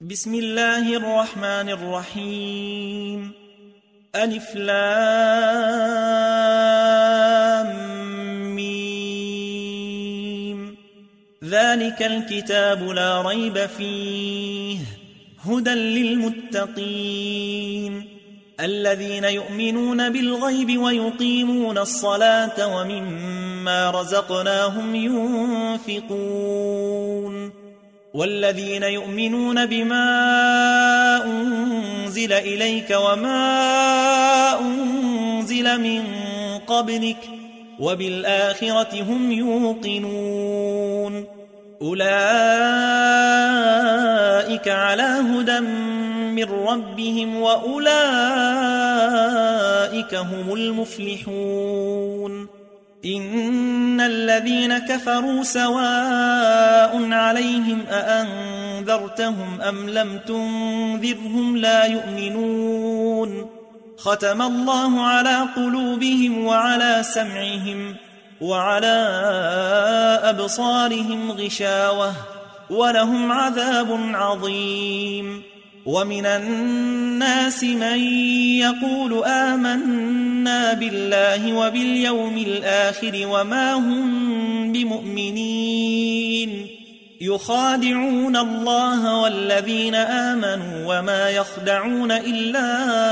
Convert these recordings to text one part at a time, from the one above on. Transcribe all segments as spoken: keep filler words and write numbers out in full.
بسم الله الرحمن الرحيم. ألف لام ميم. ذلك الكتاب لا ريب فيه هدى للمتقين الذين يؤمنون بالغيب ويقيمون الصلاة ومما رزقناهم ينفقون والذين يؤمنون بما أنزل إليك وما أنزل من قبلك وبالآخرة هم يوقنون أولئك على هدى من ربهم وأولئك هم المفلحون. إن الذين كفروا سواء عليهم أأنذرتهم أم لم تنذرهم لا يؤمنون ختم الله على قلوبهم وعلى سمعهم وعلى أبصارهم غشاوة ولهم عذاب عظيم. ومن الناس من يقول آمنا بالله وباليوم الآخر وما هم بمؤمنين يخادعون الله والذين آمنوا وما يخدعون إلا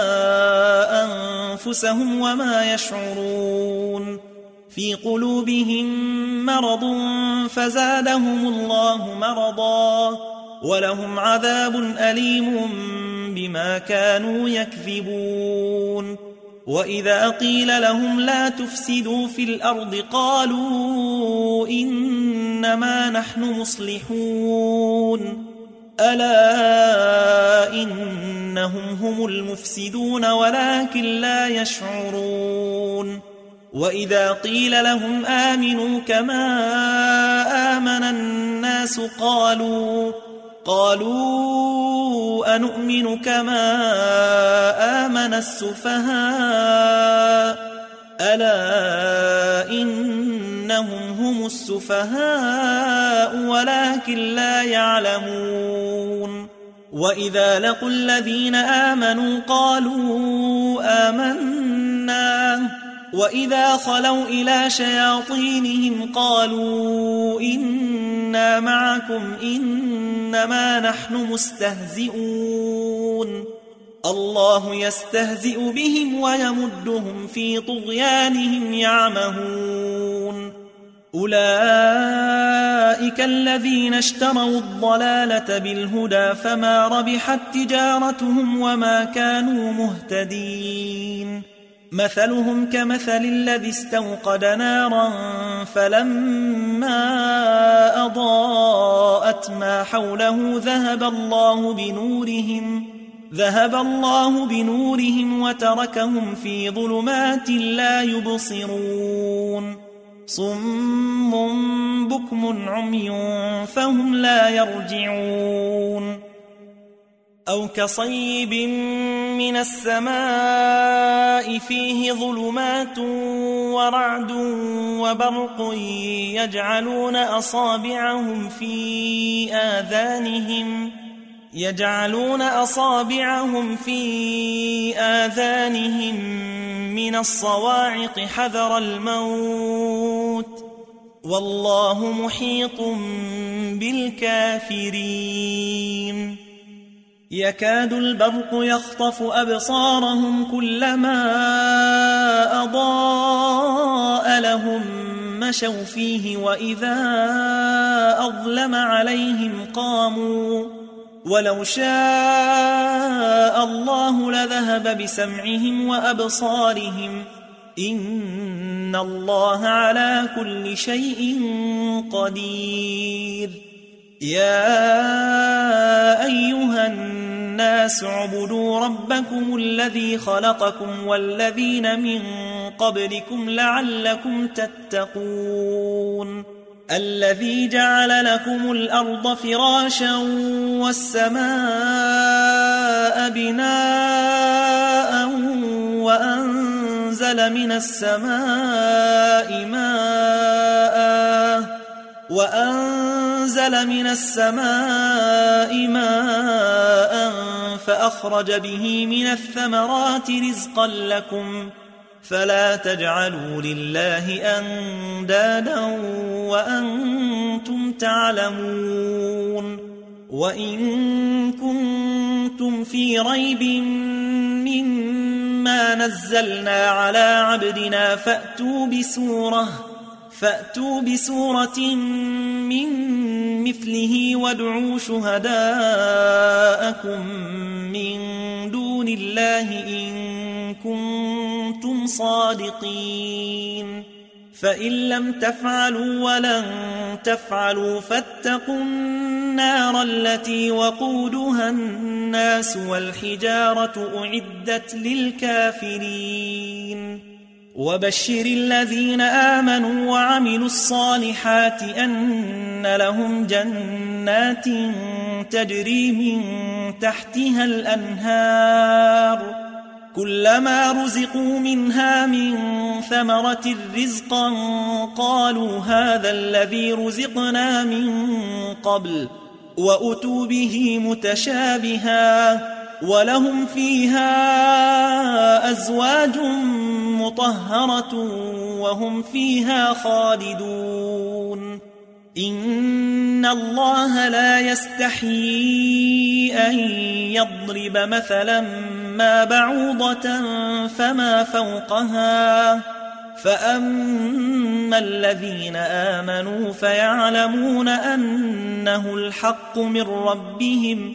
أنفسهم وما يشعرون في قلوبهم مرض فزادهم الله مرضا ولهم عذاب أليم بما كانوا يكذبون. وإذا قيل لهم لا تفسدوا في الأرض قالوا إنما نحن مصلحون ألا إنهم هم المفسدون ولكن لا يشعرون. وإذا قيل لهم آمنوا كما آمن الناس قالوا قالوا أنؤمن كما آمن السفهاء ألا إنهم هم السفهاء ولكن لا يعلمون. وإذا لقوا الذين آمنوا قالوا آمنا وإذا خلوا إلى شياطينهم قالوا إنا معكم إنما نحن مستهزئون الله يستهزئ بهم ويمدهم في طغيانهم يعمهون. أولئك الذين اشتروا الضلالة بالهدى فما ربحت تجارتهم وما كانوا مهتدين. مثلهم كمثل الذي استوقد نارا فلما أضاءت ما حوله ذهب الله بنورهم ذهب الله بنورهم وتركهم في ظلمات لا يبصرون صم بكم عمي فهم لا يرجعون. أو كصيب من السماء فيه ظلمات ورعد وبرق يجعلون أصابعهم في آذانهم يجعلون أصابعهم في آذانهم من الصواعق حذر الموت والله محيط بالكافرين. يكاد البرق يخطف أبصارهم كلما أضاء لهم مشوا فيه وإذا أظلم عليهم قاموا ولو شاء الله لذهب بسمعهم وأبصارهم إن الله على كل شيء قدير. يا أيها الناس اعبدوا ربكم الذي خلقكم والذين من قبلكم لعلكم تتقون الذي جعل لكم الأرض فراشا والسماء بناء وأنزل من السماء ماء وأنزل من السماء ماء فأخرج به من الثمرات رزقا لكم فلا تجعلوا لله أندادا وأنتم تعلمون وإن كنتم في ريب مما نزلنا على عبدنا فأتوا بسورة فأتوا بسورة من مثله وادعوا شهداءكم من دون الله إن كنتم صادقين فإن لم تفعلوا ولن تفعلوا فاتقوا النار التي وقودها الناس والحجارة أعدت للكافرين وبشر الذين آمنوا وعملوا الصالحات أن لهم جنات تجري من تحتها الأنهار كلما رزقوا منها من ثمرة رزقا قالوا هذا الذي رزقنا من قبل وأتوا به متشابها ولهم فيها أزواج مطهرة وهم فيها خالدون إن الله لا يستحيي أن يضرب مثلا ما بعوضة فما فوقها فأما الذين آمنوا فيعلمون أنه الحق من ربهم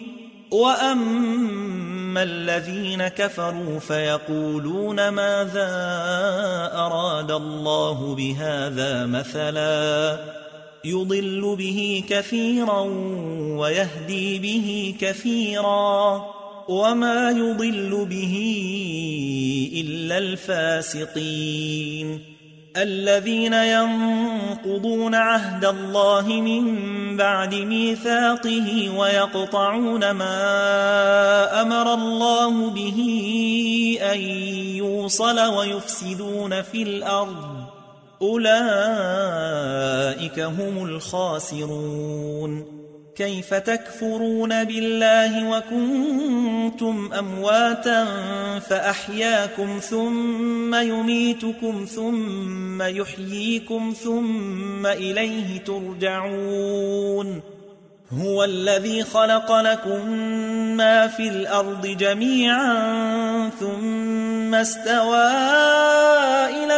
وأما الذين كفروا فيقولون ماذا أراد الله بهذا مثلا يضل به كثيرا ويهدي به كثيرا وما يضل به إلا الفاسقين الذين ينقضون عهد الله من بعد ميثاقه ويقطعون ما أمر الله به أن يوصل ويفسدون في الأرض أولئك هم الخاسرون كيف تكفرون بالله وكنتم أمواتا فأحياكم ثم يميتكم ثم يحييكم ثم إليه ترجعون هو الذي خلق لكم ما في الأرض جميعا ثم استوى إلى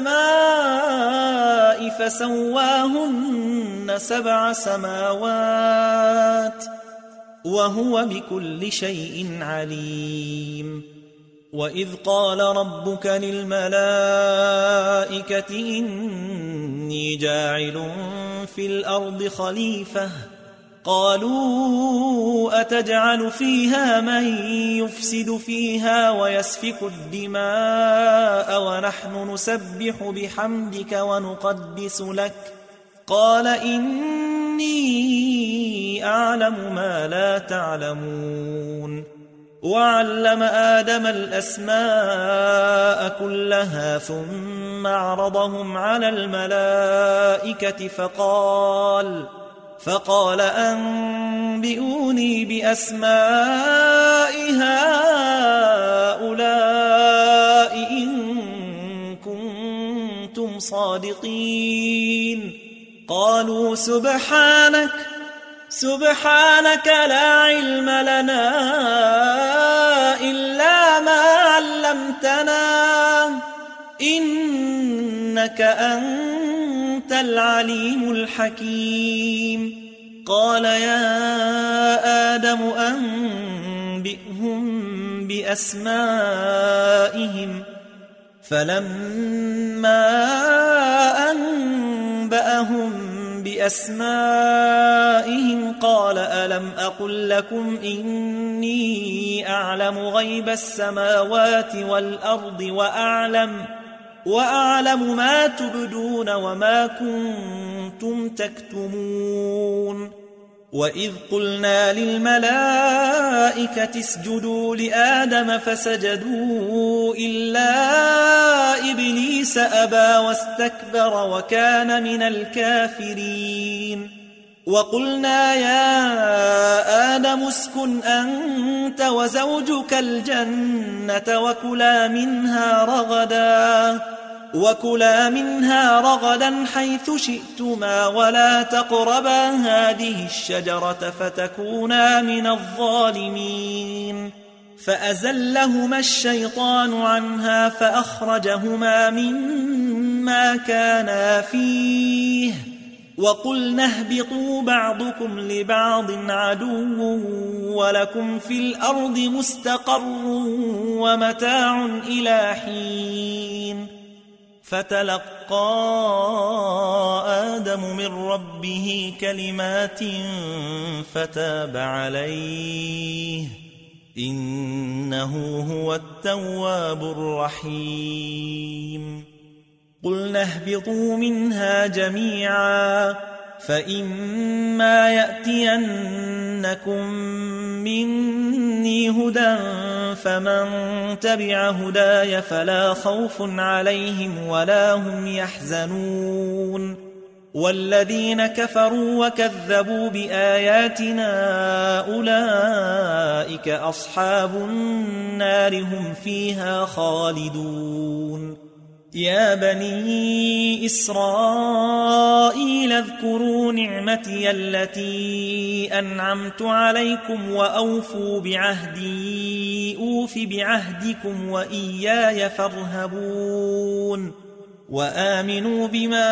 السماء فسواهن سبع سماوات وهو بكل شيء عليم وإذ قال ربك للملائكة إني جاعل في الأرض خليفة قالوا أتجعل فيها من يفسد فيها ويسفك الدماء ونحن نسبح بحمدك ونقدس لك قال إني أعلم ما لا تعلمون وعلم آدم الأسماء كلها ثم عرضهم على الملائكة فقال فقال أنبئوني بأسماء هؤلاء إن كنتم صادقين قالوا سبحانك سبحانك لا علم لنا إلا ما علمتنا إنك أنت العليم الحكيم قال يا آدم أنبئهم بأسمائهم فلما أنبأهم بأسمائهم قال ألم أقل لكم إني أعلم غيب السماوات والأرض وأعلم وأعلم ما تبدون وما كنتم تكتمون وإذ قلنا للملائكة اسجدوا لآدم فسجدوا إلا إبليس أبى واستكبر وكان من الكافرين وقلنا يا آدم اسكن أنت وزوجك الجنة وكلا منها رغدا وكلا منها رغدا حيث شئتما ولا تقربا هذه الشجرة فتكونا من الظالمين فأزلهما الشيطان عنها فأخرجهما مما كانا فيه وقلنا اهبطوا بعضكم لبعض عدو ولكم في الأرض مستقر ومتاع إلى حين فتلقى آدم من ربه كلمات فتاب عليه إنه هو التواب الرحيم قلنا اهبطوا منها جميعا فإما يأتينكم مني هدى فمن تبع هداي فلا خوف عليهم ولا هم يحزنون والذين كفروا وكذبوا بآياتنا أولئك أصحاب النار هم فيها خالدون يا بني إسرائيل اذكروا نعمتي التي أنعمت عليكم وأوفوا بعهدي أوف بعهدكم وإياي فارهبون وآمنوا بما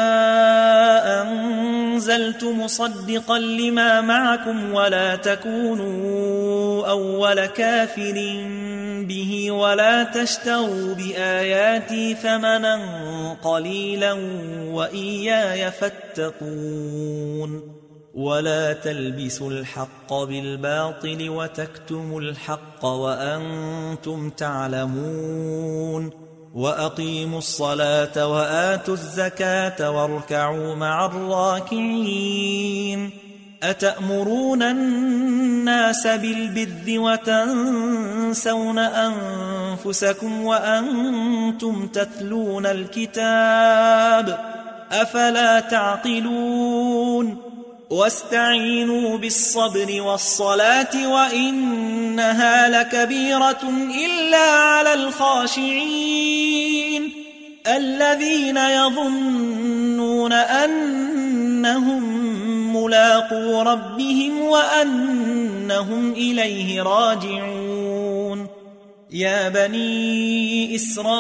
أنزلت مصدقا لما معكم ولا تكونوا أول كافر به ولا تشتروا بآياتي ثمنا قليلا وإياي فاتقون ولا تلبسوا الحق بالباطل وتكتموا الحق وأنتم تعلمون وأقيموا الصلاة وآتوا الزكاة واركعوا مع الراكعين أتأمرون الناس بالبر وتنسون أنفسكم وأنتم تتلون الكتاب أفلا تعقلون واستعينوا بالصبر والصلاة وإنها لكبيرة إلا على الخاشعين الذين يظنون أنهم ملاقو ربهم وأنهم إليه راجعون يا بني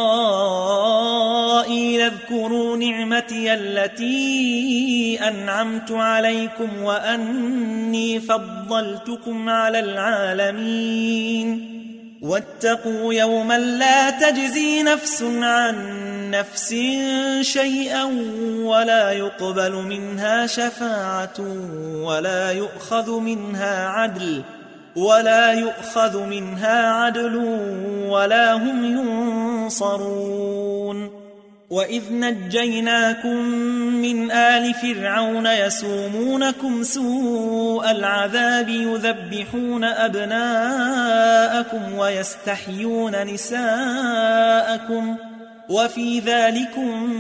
إسرائيل اذكروا نعمتي التي أنعمت عليكم وأني فضلتكم على العالمين واتقوا يوما لا تجزي نفس عن نفس شيئا ولا يقبل منها شفاعة ولا يؤخذ منها عدل ولا يؤخذ منها عدل ولا هم ينصرون وإذ نجيناكم من آل فرعون يسومونكم سوء العذاب يذبحون أبناءكم ويستحيون نساءكم وفي ذلكم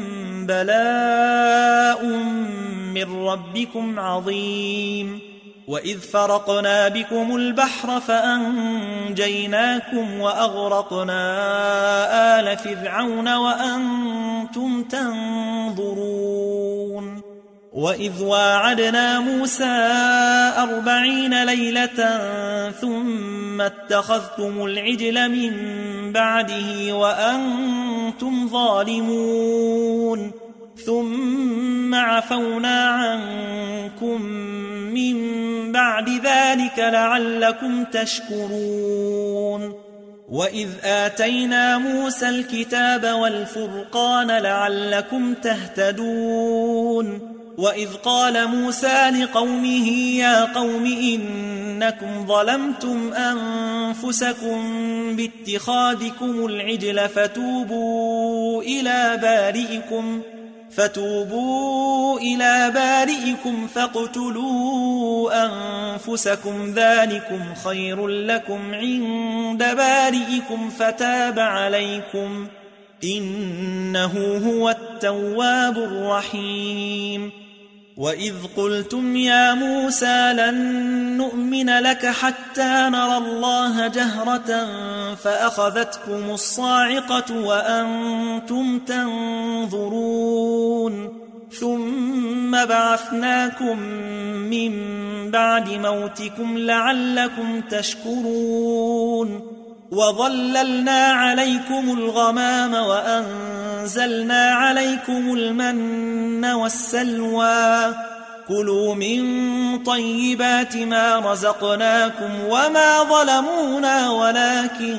بلاء من ربكم عظيم وإذ فرقنا بكم البحر فأنجيناكم وأغرقنا آل فرعون وأنتم تنظرون وإذ واعدنا موسى أربعين ليلة ثم اتخذتم العجل من بعده وأنتم ظالمون ثم عفونا عنكم من بعد ذلك لعلكم تشكرون وإذ آتينا موسى الكتاب والفرقان لعلكم تهتدون وإذ قال موسى لقومه يا قوم إنكم ظلمتم أنفسكم باتخاذكم العجل فتوبوا إلى بارئكم فتوبوا إلى بارئكم فاقتلوا أنفسكم ذلكم خير لكم عند بارئكم فتاب عليكم إنه هو التواب الرحيم وإذ قلتم يا موسى لن نؤمن لك حتى نرى الله جهرة فأخذتكم الصاعقة وأنتم تنظرون ثم بعثناكم من بعد موتكم لعلكم تشكرون وظللنا عليكم الغمام وأنزلنا عليكم المن والسلوى كلوا من طيبات ما رزقناكم وما ظلمونا ولكن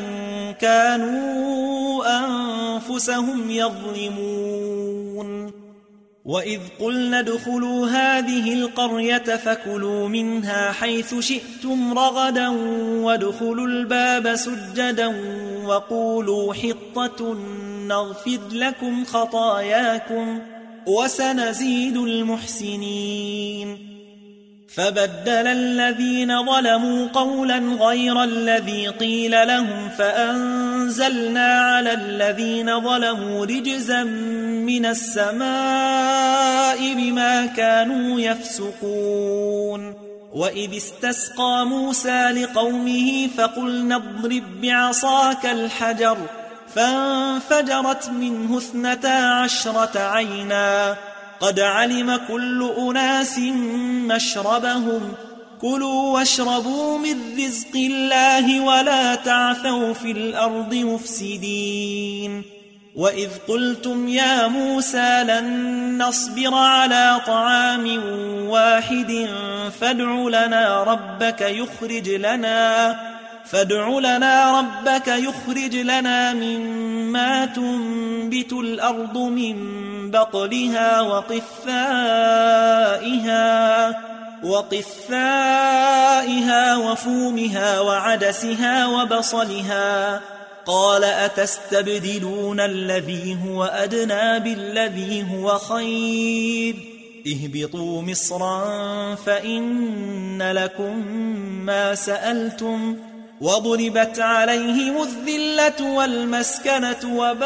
كانوا أنفسهم يظلمون وإذ قلنا ادخلوا هذه القرية فكلوا منها حيث شئتم رغدا وادخلوا الباب سجدا وقولوا حطة نغفر لكم خطاياكم وسنزيد المحسنين فبدل الذين ظلموا قولا غير الذي قيل لهم فأنزلنا على الذين ظلموا رجزا من السماء بما كانوا يفسقون وإذ استسقى موسى لقومه فقلنا اضرب بعصاك الحجر فانفجرت منه اثنتا عشرة عينا قد علم كل أناس مشربهم كلوا واشربوا من رزق الله ولا تعثوا في الأرض مفسدين وإذ قلتم يا موسى لن نصبر على طعام واحد فادع لنا ربك يخرج لنا فادع لنا ربك يخرج لنا مما تنبت الأرض من بقلها وقثائها وقثائها وفومها وعدسها وبصلها قال أتستبدلون الذي هو أدنى بالذي هو خير اهبطوا مصرا فإن لكم ما سألتم وضربت عليهم الذلة والمسكنة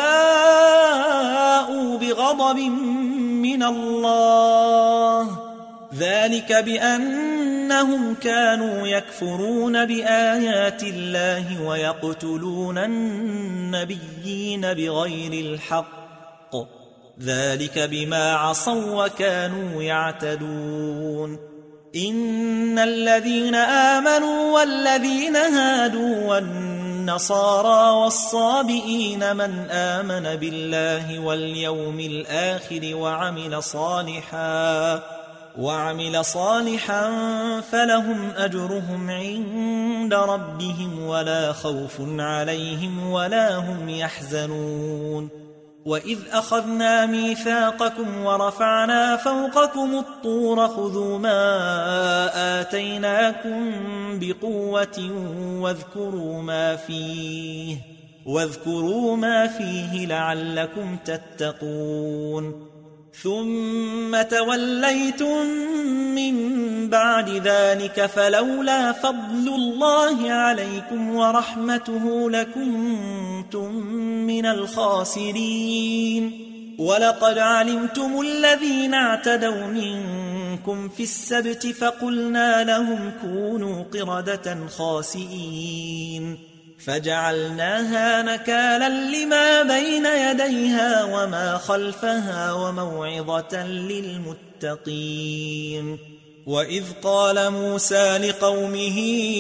وباءوا بغضب من الله ذلك بأنهم كانوا يكفرون بآيات الله ويقتلون النبيين بغير الحق ذلك بما عصوا وكانوا يعتدون إن الذين آمنوا والذين هادوا والنصارى والصابئين من آمن بالله واليوم الآخر وعمل صالحا وعمل صالحا فلهم أجرهم عند ربهم ولا خوف عليهم ولا هم يحزنون وإذ أخذنا ميثاقكم ورفعنا فوقكم الطور خذوا ما آتيناكم بقوة واذكروا ما فيه واذكروا ما فيه لعلكم تتقون ثم توليتم من بعد ذلك فلولا فضل الله عليكم ورحمته لكنتم من الخاسرين ولقد علمتم الذين اعتدوا منكم في السبت فقلنا لهم كونوا قردة خاسئين فجعلناها نكالا لما بين يديها وما خلفها وموعظة للمتقين وإذ قال موسى لقومه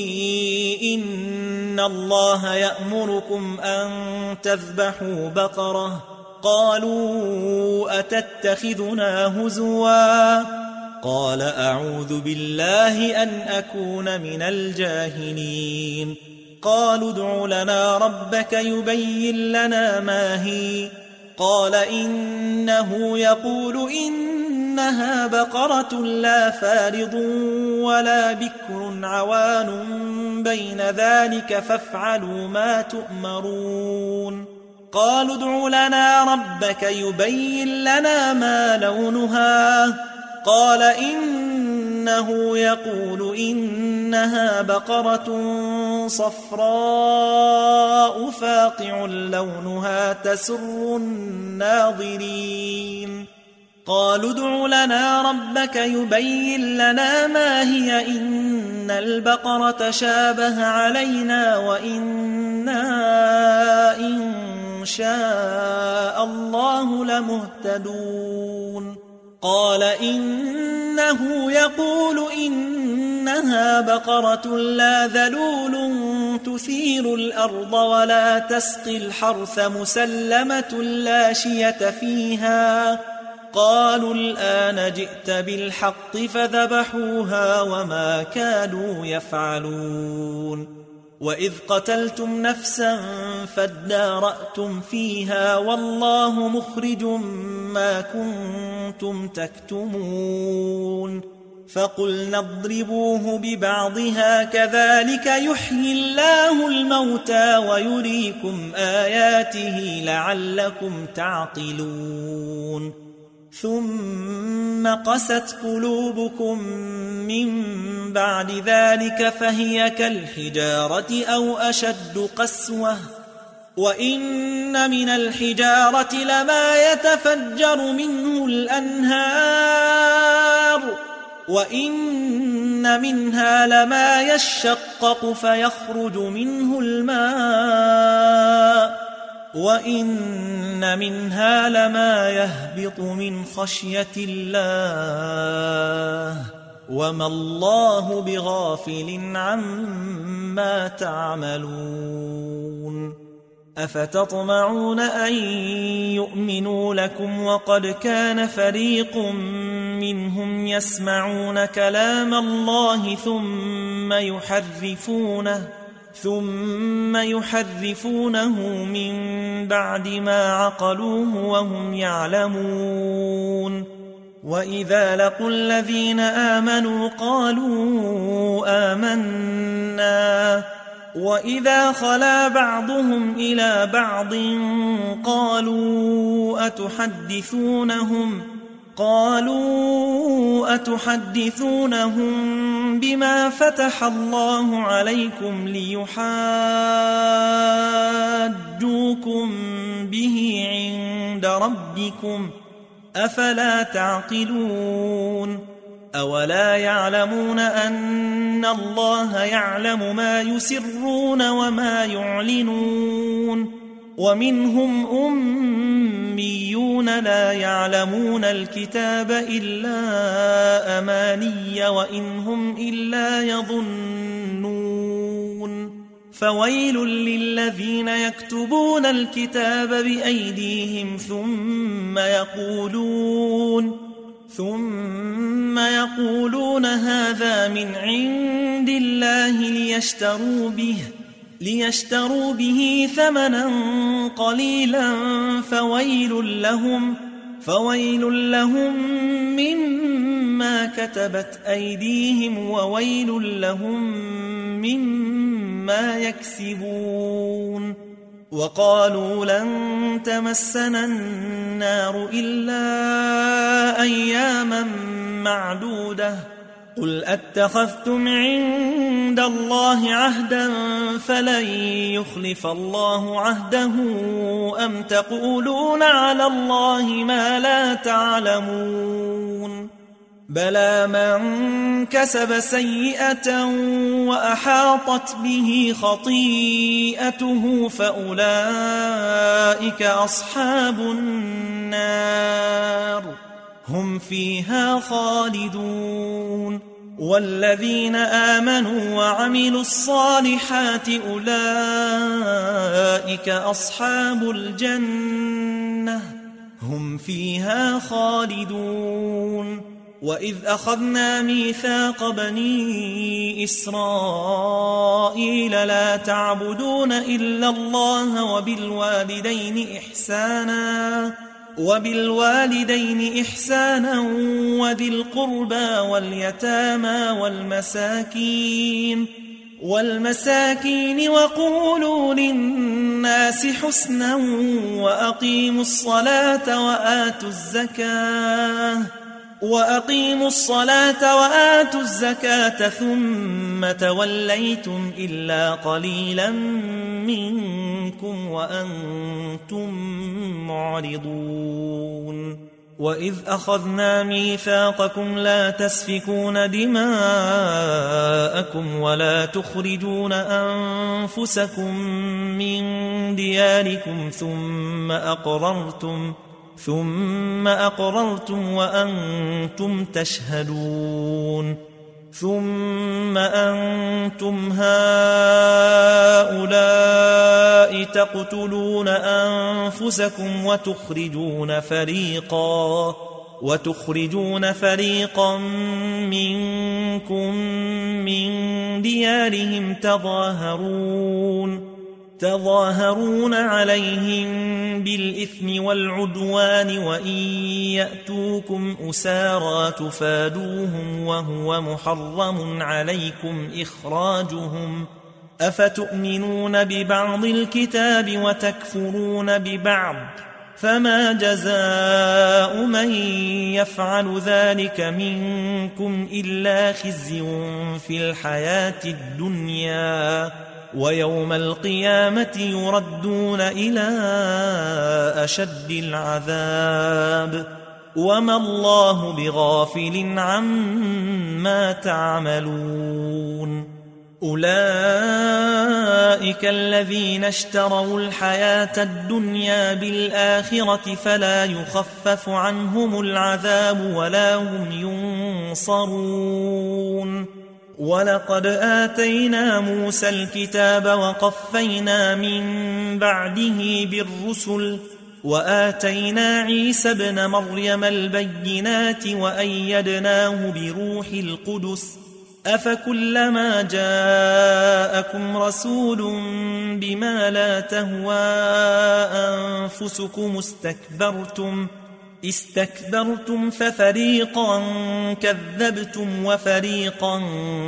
إن الله يأمركم أن تذبحوا بقرة قالوا أتتخذنا هزوا قال أعوذ بالله أن أكون من الجاهلين قالوا ادع لنا ربك يبين لنا ما هي قال إنه يقول إنها بقرة لا فارض ولا بكر عوان بين ذلك فافعلوا ما تؤمرون قالوا ادع لنا ربك يبين لنا ما لونها قال إنه يقول إنها بقرة صفراء فاقع لونها تسر الناظرين قالوا ادع لنا ربك يبين لنا ما هي إن البقرة شابه علينا وإنا إن شاء الله لمهتدون قال إنه يقول إنها بقرة لا ذلول تثير الأرض ولا تسقي الحرث مسلمة لا شية فيها قالوا الآن جئت بالحق فذبحوها وما كانوا يفعلون وإذ قتلتم نفسا فادارأتم فيها والله مخرج ما كنتم تكتمون فقلنا اضربوه ببعضها كذلك يحيي الله الموتى ويريكم آياته لعلكم تعقلون ثم قست قلوبكم من بعد ذلك فهي كالحجارة أو أشد قسوة وإن من الحجارة لما يتفجر منه الأنهار وإن منها لما يشقق فيخرج منه الماء وإن منها لما يهبط من خشية الله وما الله بغافل عما تعملون أفتطمعون أن يؤمنوا لكم وقد كان فريق منهم يسمعون كلام الله ثم يحرفونه ثم يحرفونه من بعد ما عقلوه وهم يعلمون وإذا لقوا الذين آمنوا قالوا آمنا وإذا خلا بعضهم إلى بعض قالوا أتحدثونهم قالوا أتحدثونهم بما فتح الله عليكم ليحاجوكم به عند ربكم أفلا تعقلون أولا يعلمون أن الله يعلم ما يسرون وما يعلنون ومنهم أميون لا يعلمون الكتاب إلا أماني وإن هم إلا يظنون فويل للذين يكتبون الكتاب بأيديهم ثم يقولون ثم يقولون هذا من عند الله ليشتروا به ليشتروا به ثمنا قليلا فويل لهم فويل لهم مما كتبت أيديهم وويل لهم مما يكسبون وقالوا لن تمسنا النار إلا أياما معدودة قل أتخذتم عند الله عهدا فلن يخلف الله عهده أم تقولون على الله ما لا تعلمون بلى من كسب سيئة وأحاطت به خطيئته فأولئك أصحاب النار هم فيها خالدون والذين آمنوا وعملوا الصالحات أولئك أصحاب الجنة هم فيها خالدون وإذ أخذنا ميثاق بني إسرائيل لا تعبدون إلا الله وبالوالدين إحسانا وبالوالدين إحسانا وذي القربى واليتامى والمساكين والمساكين وقولوا للناس حسنا وأقيموا الصلاة وآتوا الزكاة وأقيموا الصلاة وآتوا الزكاة ثم توليتم إلا قليلا منكم وأنتم معرضون وإذ أخذنا ميثاقكم لا تسفكون دماءكم ولا تخرجون أنفسكم من دياركم ثم أقررتم ثم أقررتم وأنتم تشهدون ثم أنتم هؤلاء تقتلون أنفسكم وتخرجون فريقا وتخرجون فريقا منكم من ديارهم تظاهرون تظاهرون عليهم بالإثم والعدوان وإن يأتوكم أسارى تفادوهم وهو محرم عليكم إخراجهم أفتؤمنون ببعض الكتاب وتكفرون ببعض فما جزاء من يفعل ذلك منكم إلا خزي في الحياة الدنيا ويوم القيامة يردون إلى أشد العذاب وما الله بغافل عما تعملون أولئك الذين اشتروا الحياة الدنيا بالآخرة فلا يخفف عنهم العذاب ولا هم ينصرون ولقد آتينا موسى الكتاب وقفينا من بعده بالرسل وآتينا عيسى ابن مريم البينات وأيدناه بروح القدس أفكلما جاءكم رسول بما لا تهوى أنفسكم استكبرتم استكبرتم ففريقا كذبتم وفريقا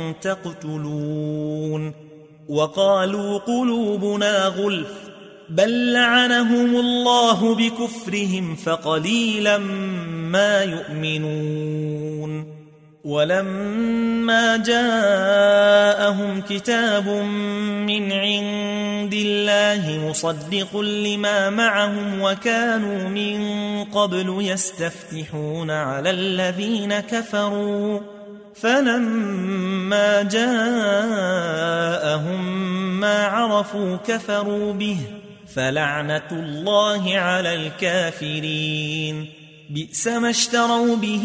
تقتلون وقالوا قلوبنا غلف بل لعنهم الله بكفرهم فقليلا ما يؤمنون ولما جاءهم كتاب من عند الله مصدق لما معهم وكانوا من قبل يستفتحون على الذين كفروا فلما جاءهم ما عرفوا كفروا به فلعنة الله على الكافرين بئس ما اشتروا به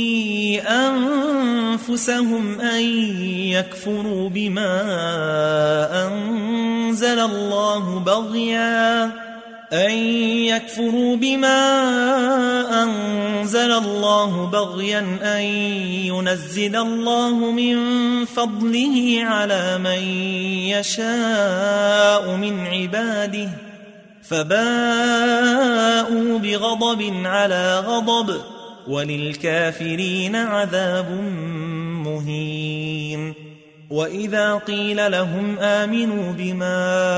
أنفسهم أن يكفروا بما أنزل الله بغيا أن يكفروا بما أنزل الله بغيا أن ينزل الله من فضله على من يشاء من عباده فباءوا بغضب على غضب وللكافرين عذاب مهين وإذا قيل لهم آمنوا بما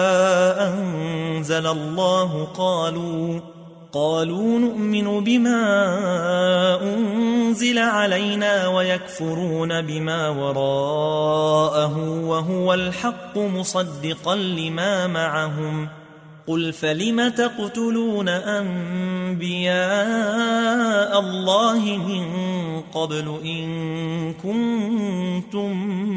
أنزل الله قالوا قالوا نؤمن بما أنزل علينا ويكفرون بما وراءه وهو الحق مصدقا لما معهم قل فلم تقتلون أنبياء الله من قبل إن كنتم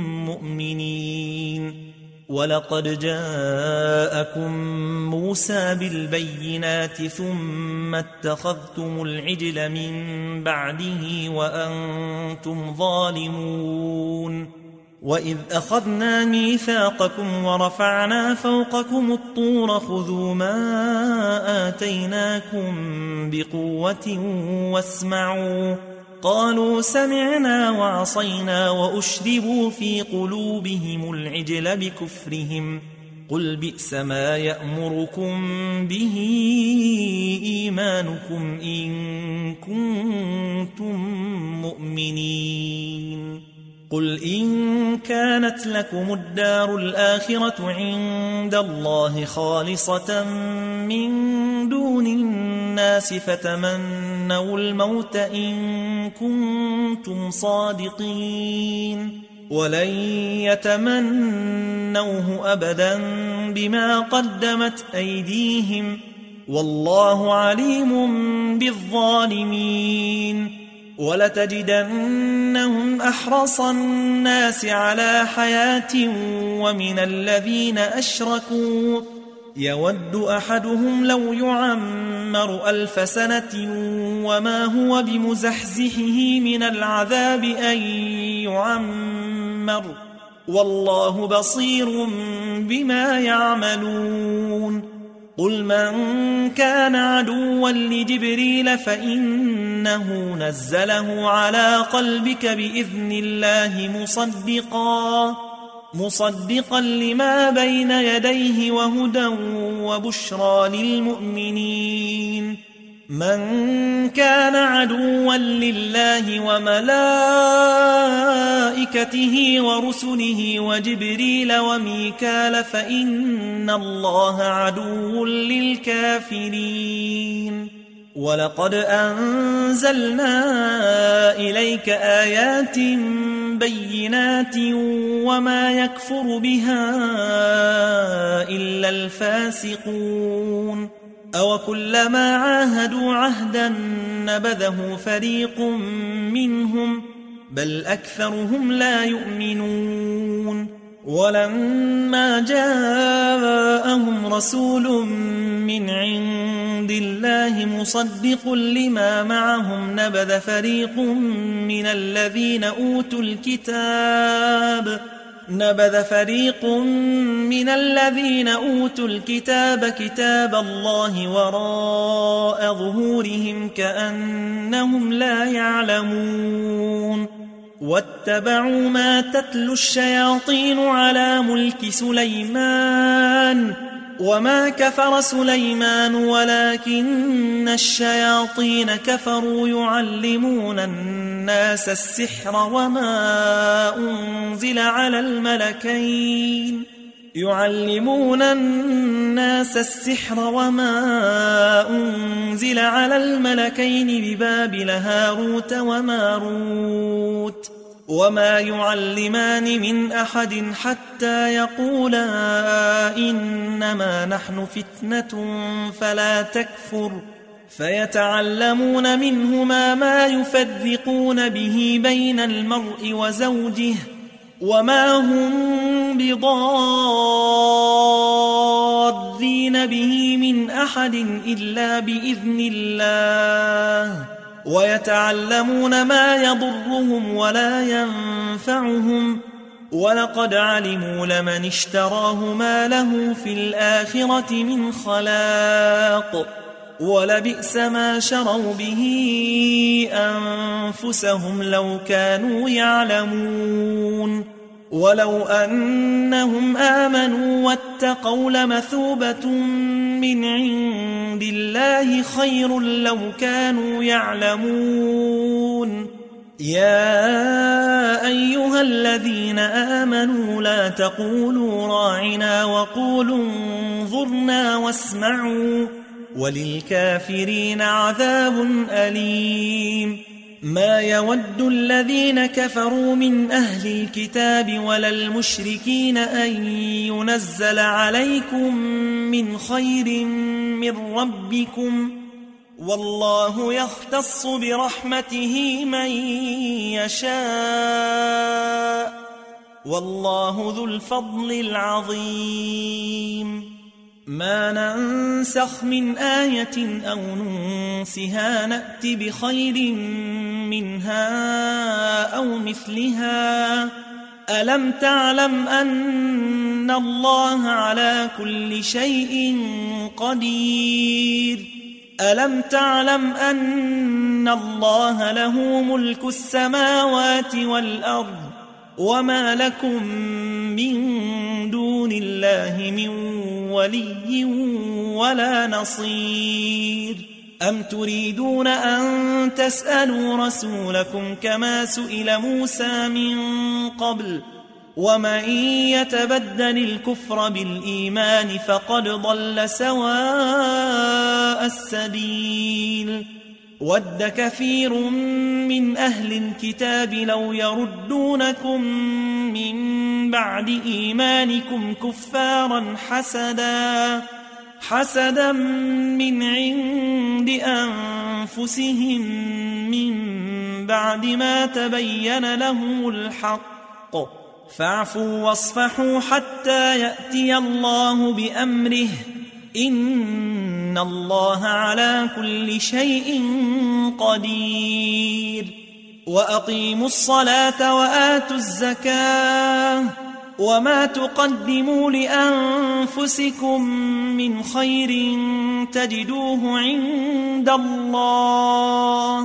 مؤمنين ولقد جاءكم موسى بالبينات ثم اتخذتم العجل من بعده وأنتم ظالمون وإذ أخذنا ميثاقكم ورفعنا فوقكم الطور خذوا ما آتيناكم بقوة واسمعوا قالوا سمعنا وعصينا وأشربوا في قلوبهم العجل بكفرهم قل بئس ما يأمركم به إيمانكم إن كنتم مؤمنين قل إن كانت لكم الدار الآخرة عند الله خالصة من دون الناس فتمنوا الموت إن كنتم صادقين ولن يتمنوه أبدا بما قدمت أيديهم والله عليم بالظالمين. ولتجدنهم أحرص الناس على حياة ومن الذين أشركوا يود أحدهم لو يعمر ألف سنة وما هو بمزحزحه من العذاب أن يعمر والله بصير بما يعملون. قل من كان عدوا لجبريل فإنه نزله على قلبك بإذن الله مصدقا مصدقا لما بين يديه وهدى وبشرى للمؤمنين. من كان عدوا لله وملائكته ورسله وجبريل وميكال فإن الله عدو للكافرين. ولقد أنزلنا إليك آيات بينات وما يكفر بها إلا الفاسقون. أو كلما عاهدوا عهدا نبذه فريق منهم بل أكثرهم لا يؤمنون. ولما جاءهم رسول من عند الله مصدق لما معهم نبذ فريق من الذين أوتوا الكتاب نبذ فريق من الذين أوتوا الكتاب كتاب الله وراء ظهورهم كأنهم لا يعلمون. واتبعوا ما تتلو الشياطين على ملك سليمان وما كفر سليمان ولكن الشياطين كفروا يعلمون الناس السحر وما أنزل على الملكين يعلمون الناس السحر وما أنزل على الملكين ببابل هاروت وماروت وما يعلمان من أحد حتى يقولا إنما نحن فتنة فلا تكفر فيتعلمون منهما ما يفرقون به بين المرء وزوجه وما هم بضارين به من أحد إلا بإذن الله ويتعلمون ما يضرهم ولا ينفعهم ولقد علموا لمن اشتراه ما له في الآخرة من خلاق ولبئس ما شروا به أنفسهم لو كانوا يعلمون. ولو أنهم آمنوا واتقوا لمثوبة من عند الله خير لو كانوا يعلمون. يا أيها الذين آمنوا لا تقولوا راعنا وقولوا انظرنا واسمعوا وللكافرين عذاب أليم. ما يود الذين كفروا من أهل الكتاب ولا المشركين أن ينزل عليكم من خير من ربكم والله يختص برحمته من يشاء والله ذو الفضل العظيم. ما ننسخ من آية أو ننسها نأت بخير منها أو مثلها. ألم تعلم أن الله على كل شيء قدير؟ ألم تعلم أن الله له ملك السماوات والأرض وما لكم من دون الله من ولي ولا نصير. أم تريدون أن تسألوا رسولكم كما سئل موسى من قبل ومن يتبدل الكفر بالإيمان فقد ضل سواء السبيل. ود كثير من أهل الكتاب لو يردونكم من بعد إيمانكم كفارا حسدا حسدا من عند أنفسهم من بعد ما تبين لهم الحق فاعفوا واصفحوا حتى يأتي الله بأمره إن الله على كل شيء قدير وأقيموا الصلاة وآتوا الزكاة وما تقدموا لأنفسكم من خير تجدوه عند الله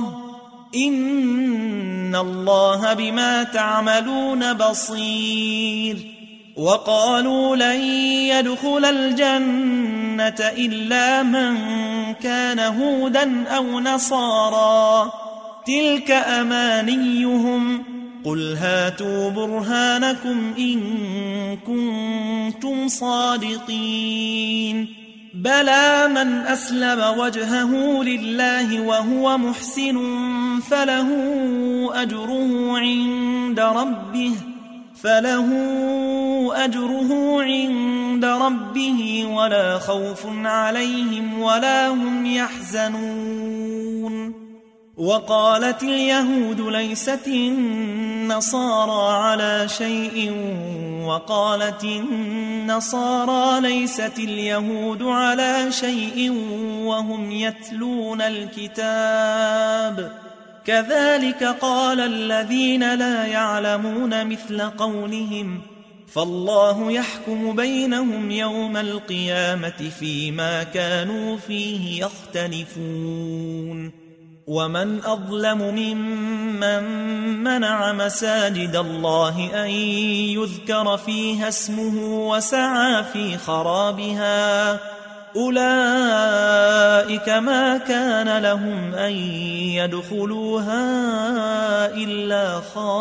إن الله بما تعملون بصير وقالوا لن يدخل الجنة إلا من كان هودا أو نصارى تلك أمانيهم قل هاتوا برهانكم إن كنتم صادقين بلى من أسلم وجهه لله وهو محسن فله أجره عند ربه فله أجره عند ربه ولا خوف عليهم ولا هم يحزنون وقالت اليهود ليست النصارى على شيء وقالت النصارى ليست اليهود على شيء وهم يتلون الكتاب كذلك قال الذين لا يعلمون مثل قولهم فالله يحكم بينهم يوم القيامة فيما كانوا فيه يختلفون ومن أظلم ممن منع مساجد الله أن يذكر فيها اسمه وسعى في خرابها أولئك ما كان لهم أن يدخلوها إلا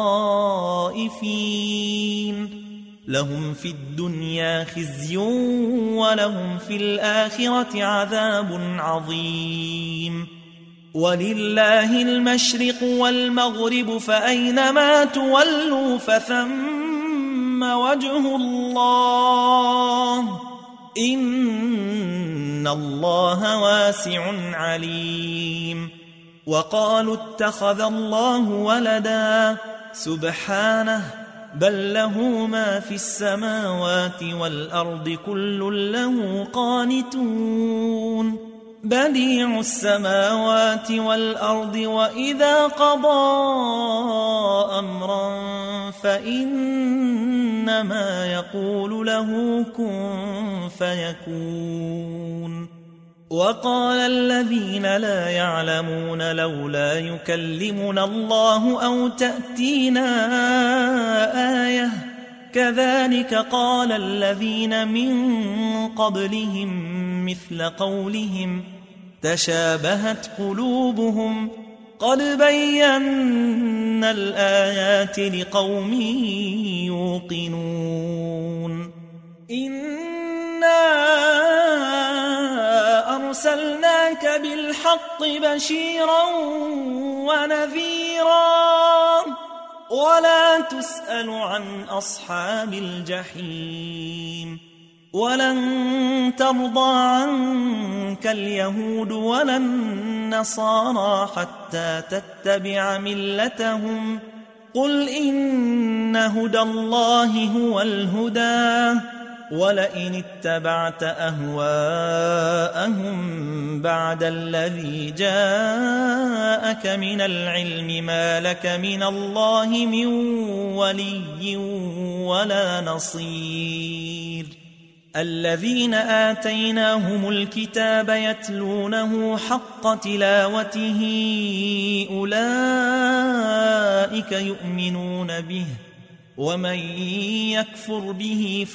خائفين لهم في الدنيا خزي ولهم في الآخرة عذاب عظيم ولله المشرق والمغرب فأينما تولوا فثم وجه الله إن الله واسع عليم وقالوا اتخذ الله ولدا سبحانه بل له ما في السماوات والأرض كل له قانتون بديع السماوات والأرض وإذا قضى أمرا فإنما يقول له كن فيكون وقال الذين لا يعلمون لولا يكلمنا الله أو تأتينا آية كذلك قال الذين من قبلهم مثل قولهم تشابهت قلوبهم قد بينا الآيات لقوم يوقنون إنا أرسلناك بالحق بشيرا ونذيرا ولا تسأل عن أصحاب الجحيم ولن ترضى عنك اليهود ولا النصارى حتى تتبع ملتهم قل إن هدى الله هو الهدى ولئن اتبعت أهواءهم بعد الذي جاءك من العلم ما لك من الله من ولي ولا نصير الذين آتيناهم الكتاب يتلونه حق تلاوته أولئك يؤمنون به ومن يكفر به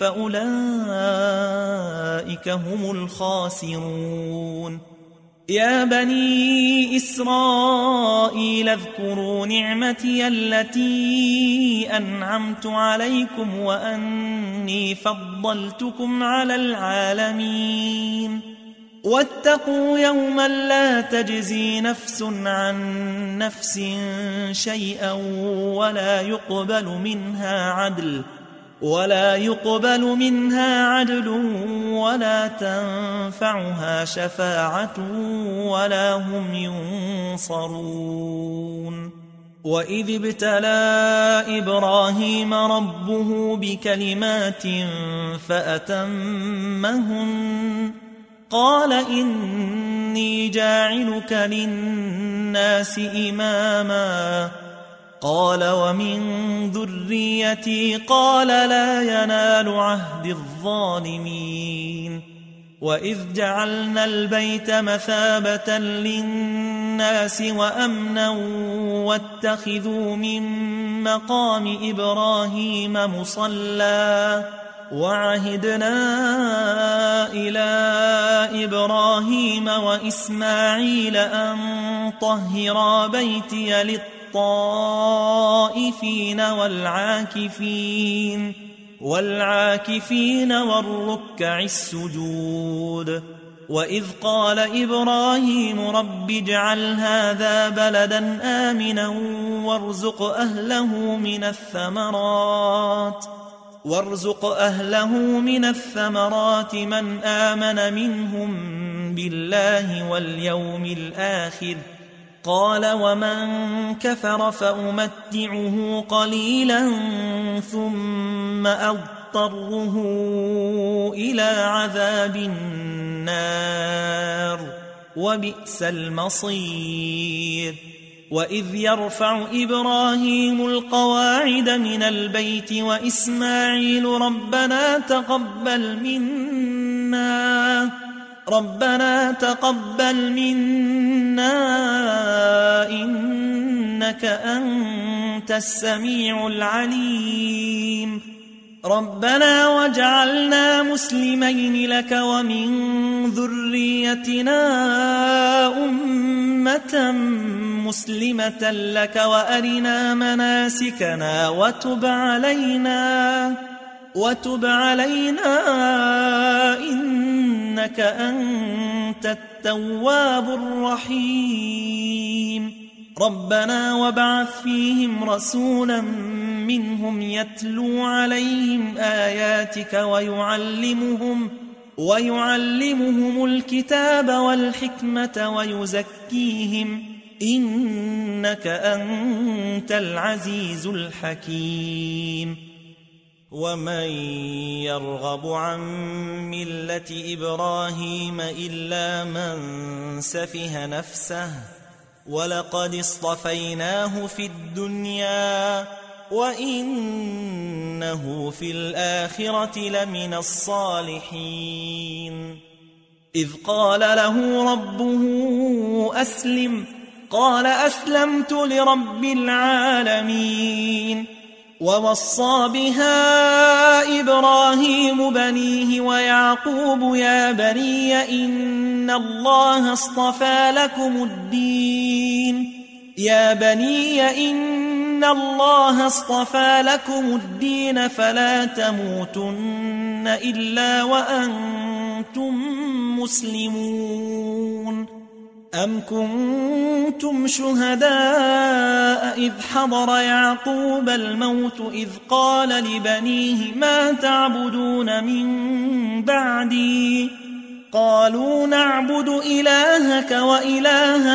فأولئك هم الخاسرون يا بني إسرائيل اذكروا نعمتي التي أنعمت عليكم وأني فضلتكم على العالمين واتقوا يوما لا تجزي نفس عن نفس شيئا ولا يقبل منها عدل ولا يقبل منها عدل ولا تنفعها شفاعة ولا هم ينصرون. وإذ ابتلى إبراهيم ربه بكلمات فأتمهن قال إني جاعلك للناس إماما قال ومن ذريتي قال لا ينال عهد الظالمين. وإذ جعلنا البيت مثابة للناس وأمنا واتخذوا من مقام إبراهيم مصلى وعهدنا إلى إبراهيم وإسماعيل أن طهرا بيتي للطائفين والعاكفين والعاكفين والركع السجود. وإذ قال إبراهيم رب اجعل هذا بلدا آمنا وارزق أهله من الثمرات وارزق أهله من الثمرات من آمن منهم بالله واليوم الآخر قال ومن كفر فأمتعه قليلا ثم أضطره إلى عذاب النار وبئس المصير. وإذ يرفع إبراهيم القواعد من البيت وإسماعيل ربنا تقبل منا ربنا تقبل منا إنك أنت السميع العليم ربنا واجعلنا مسلمين لك ومن ذريتنا أمة مسلمة لك وأرنا مناسكنا وتب علينا وتب علينا إنك أنت التواب الرحيم. ربنا وابعث فيهم رسولا منهم يتلو عليهم آياتك ويعلمهم ويعلمهم الكتاب والحكمة ويزكيهم إنك أنت العزيز الحكيم. ومن يرغب عن ملة إبراهيم إلا من سفه نفسه ولقد اصطفيناه في الدنيا وإنه في الآخرة لمن الصالحين. إذ قال له ربه أسلم قال أسلمت لرب العالمين. ووصى بها إبراهيم بنيه ويعقوب يا بني إن الله اصطفى لكم الدين يا بني إن الله اصطفى لكم الدين فلا تموتن إلا وأنتم مسلمون. أم كنتم شهداء إذ حضر يعقوب الموت إذ قال لبنيه ما تعبدون من بعدي قالوا نعبد إلهك وإله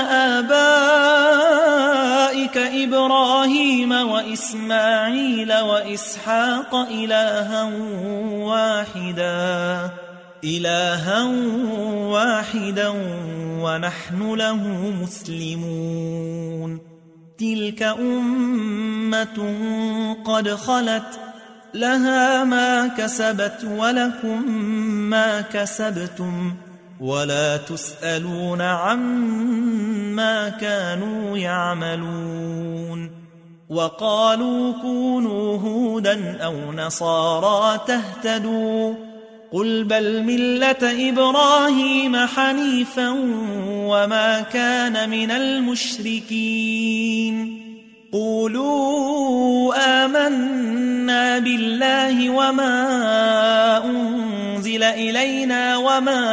آبائك إبراهيم وإسماعيل وإسحاق إلها واحدا إلها واحدا ونحن له مسلمون. تلك أمة قد خلت لها ما كسبت ولكم ما كسبتم ولا تسألون عما كانوا يعملون. وقالوا كونوا هودا أو نصارى تهتدوا قل بل ملة إبراهيم حنيفا وما كان من المشركين. قولوا آمنا بالله وما أنزل إلينا وما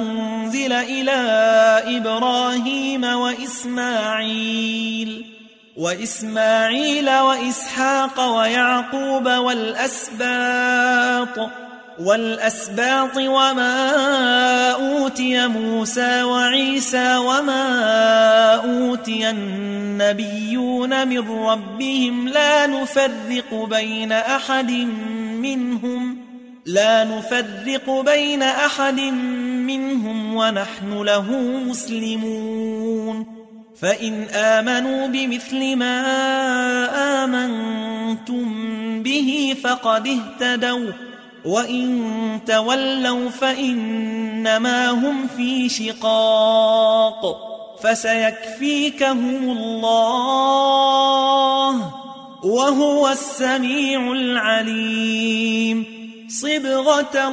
أنزل إلى إبراهيم وإسماعيل وإسماعيل وإسحاق ويعقوب والأسباط والأسباط وما أوتي موسى وعيسى وما أوتي النبيون من ربهم لا نفرق بين أحد منهم لا نفرق بين أحد منهم ونحن له مسلمون فإن آمنوا بمثل ما آمنتم به فقد اهتدوا وإن تولوا فإنما هم في شقاق فسيكفيكهم الله وهو السميع العليم صبغة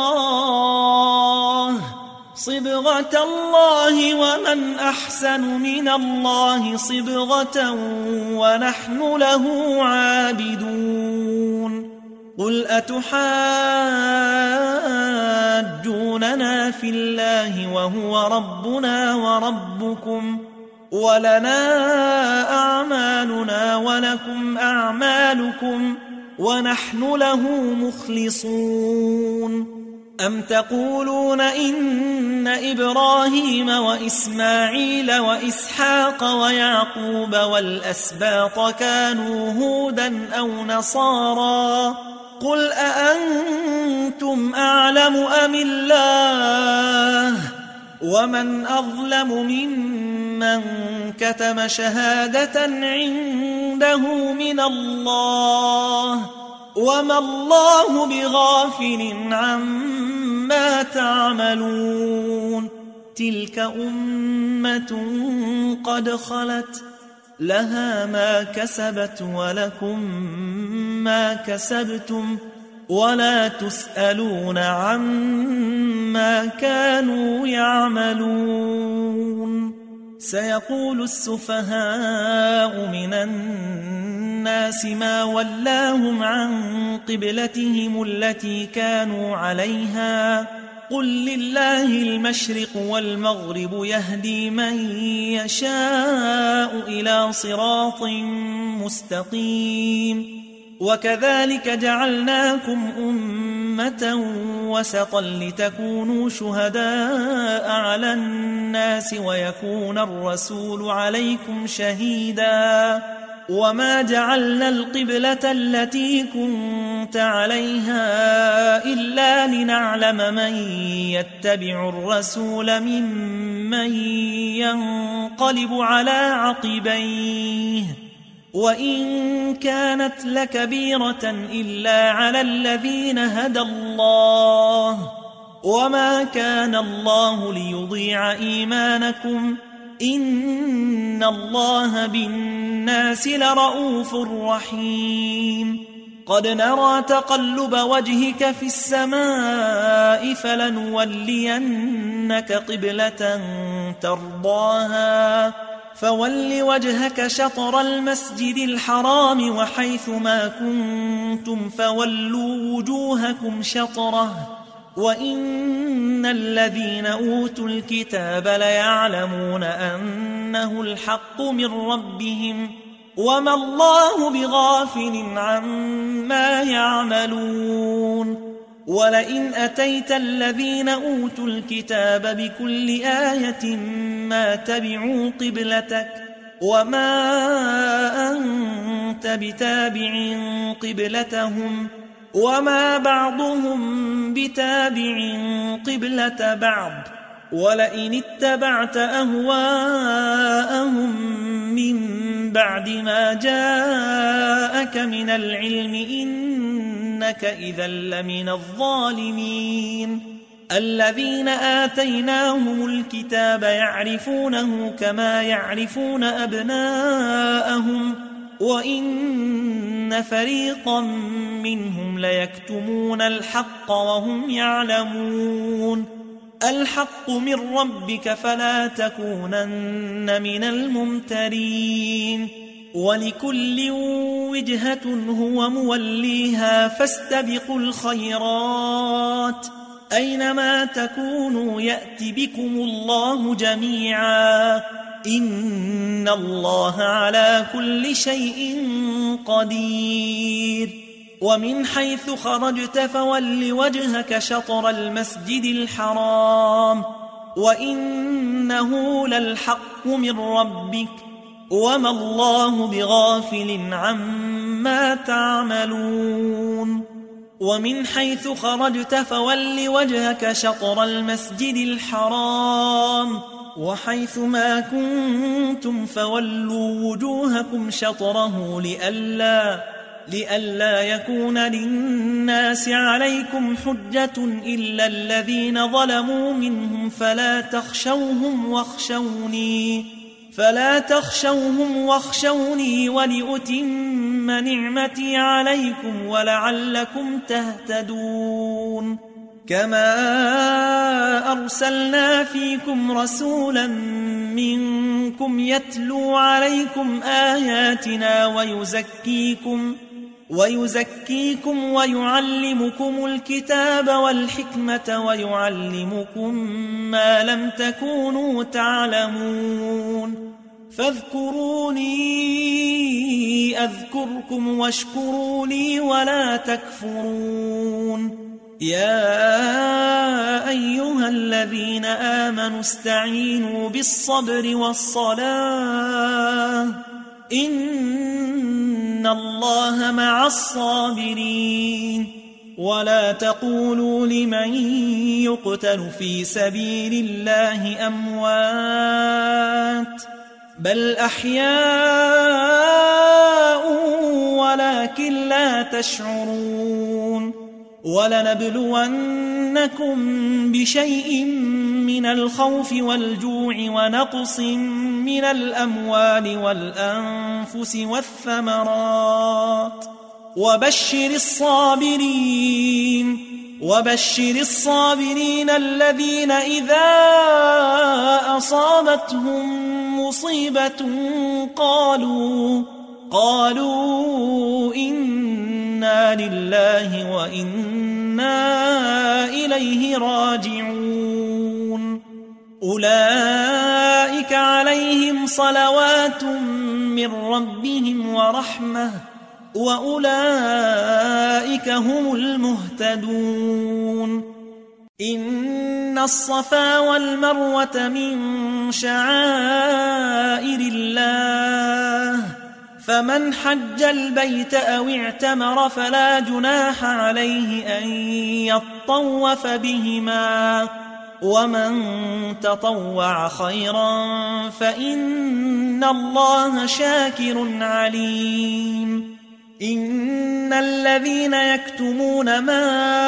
الله صبغة الله ومن أحسن من الله صبغة ونحن له عابدون قل أتحاجوننا في الله وهو ربنا وربكم ولنا أعمالنا ولكم أعمالكم ونحن له مخلصون أم تقولون إن إبراهيم وإسماعيل وإسحاق ويعقوب والأسباط كانوا هودا أو نصارى قل أأنتم أعلم أم الله ومن أظلم ممن كتم شهادة عنده من الله وما الله بغافل عما تعملون تلك أمة قد خلت لها ما كسبت ولكم ما كسبتم ولا تسألون عما كانوا يعملون سيقول السفهاء من الناس ما ولاهم عن قبلتهم التي كانوا عليها قل لله المشرق والمغرب يهدي من يشاء إلى صراط مستقيم وكذلك جعلناكم أمة وسطا لتكونوا شهداء على الناس ويكون الرسول عليكم شهيدا وما جعلنا القبلة التي كنت عليها إلا لنعلم من يتبع الرسول ممن ينقلب على عقبيه وإن كانت لكبيرة إلا على الذين هدى الله وما كان الله ليضيع إيمانكم إن الله بالناس لرؤوف رحيم قد نرى تقلب وجهك في السماء فلنولينك قبلة ترضاها فول وجهك شطر المسجد الحرام وحيث ما كنتم فولوا وجوهكم شطره وإن الذين أوتوا الكتاب ليعلمون أنه الحق من ربهم وما الله بغافل عما يعملون ولئن أتيت الذين أوتوا الكتاب بكل آية ما تبعوا قبلتك وما أنت بتابع قبلتهم وما بعضهم بتابع قبلة بعض ولئن اتبعت أهواءهم من بعد ما جاءك من العلم إنك إذا لمن الظالمين الذين آتيناهم الكتاب يعرفونه كما يعرفون أبناءهم وإن فريقا منهم ليكتمون الحق وهم يعلمون الحق من ربك فلا تكونن من الممترين ولكل وجهة هو موليها فاستبقوا الخيرات أينما تكونوا يأت بكم الله جميعا إن الله على كل شيء قدير ومن حيث خرجت فول وجهك شطر المسجد الحرام وإنه للحق من ربك وما الله بغافل عما تعملون ومن حيث خرجت فول وجهك شطر المسجد الحرام وحيث ما كنتم فولوا وجوهكم شطره لئلا لئلا يكون للناس عليكم حجة إلا الذين ظلموا منهم فلا تخشوهم واخشوني فلا تخشوهم واخشوني ولأتم نعمتي عليكم ولعلكم تهتدون كما أرسلنا فيكم رسولا منكم يتلو عليكم آياتنا ويزكيكم ويزكيكم ويعلمكم الكتاب والحكمة ويعلمكم ما لم تكونوا تعلمون فاذكروني أذكركم واشكروا لي ولا تكفرون يا أيها الذين آمنوا استعينوا بالصبر والصلاة إن الله مع الصابرين ولا تقولوا لمن يقتل في سبيل الله أموات بل أحياء ولكن لا تشعرون ولنبلونكم بشيء من الخوف والجوع ونقص من الأموال والأنفس والثمرات وبشر الصابرين وبشر الصابرين الذين إذا أصابتهم مصيبة قالوا قالوا إنا لله وإنا إليه راجعون أولئك عليهم صلوات من ربهم ورحمة وأولئك هم المهتدون إن الصفا والمروة من شعائر الله فمن حج البيت أو اعتمر فلا جناح عليه أن يطوف بهما ومن تطوع خيرا فإن الله شاكر عليم إن الذين يكتمون ما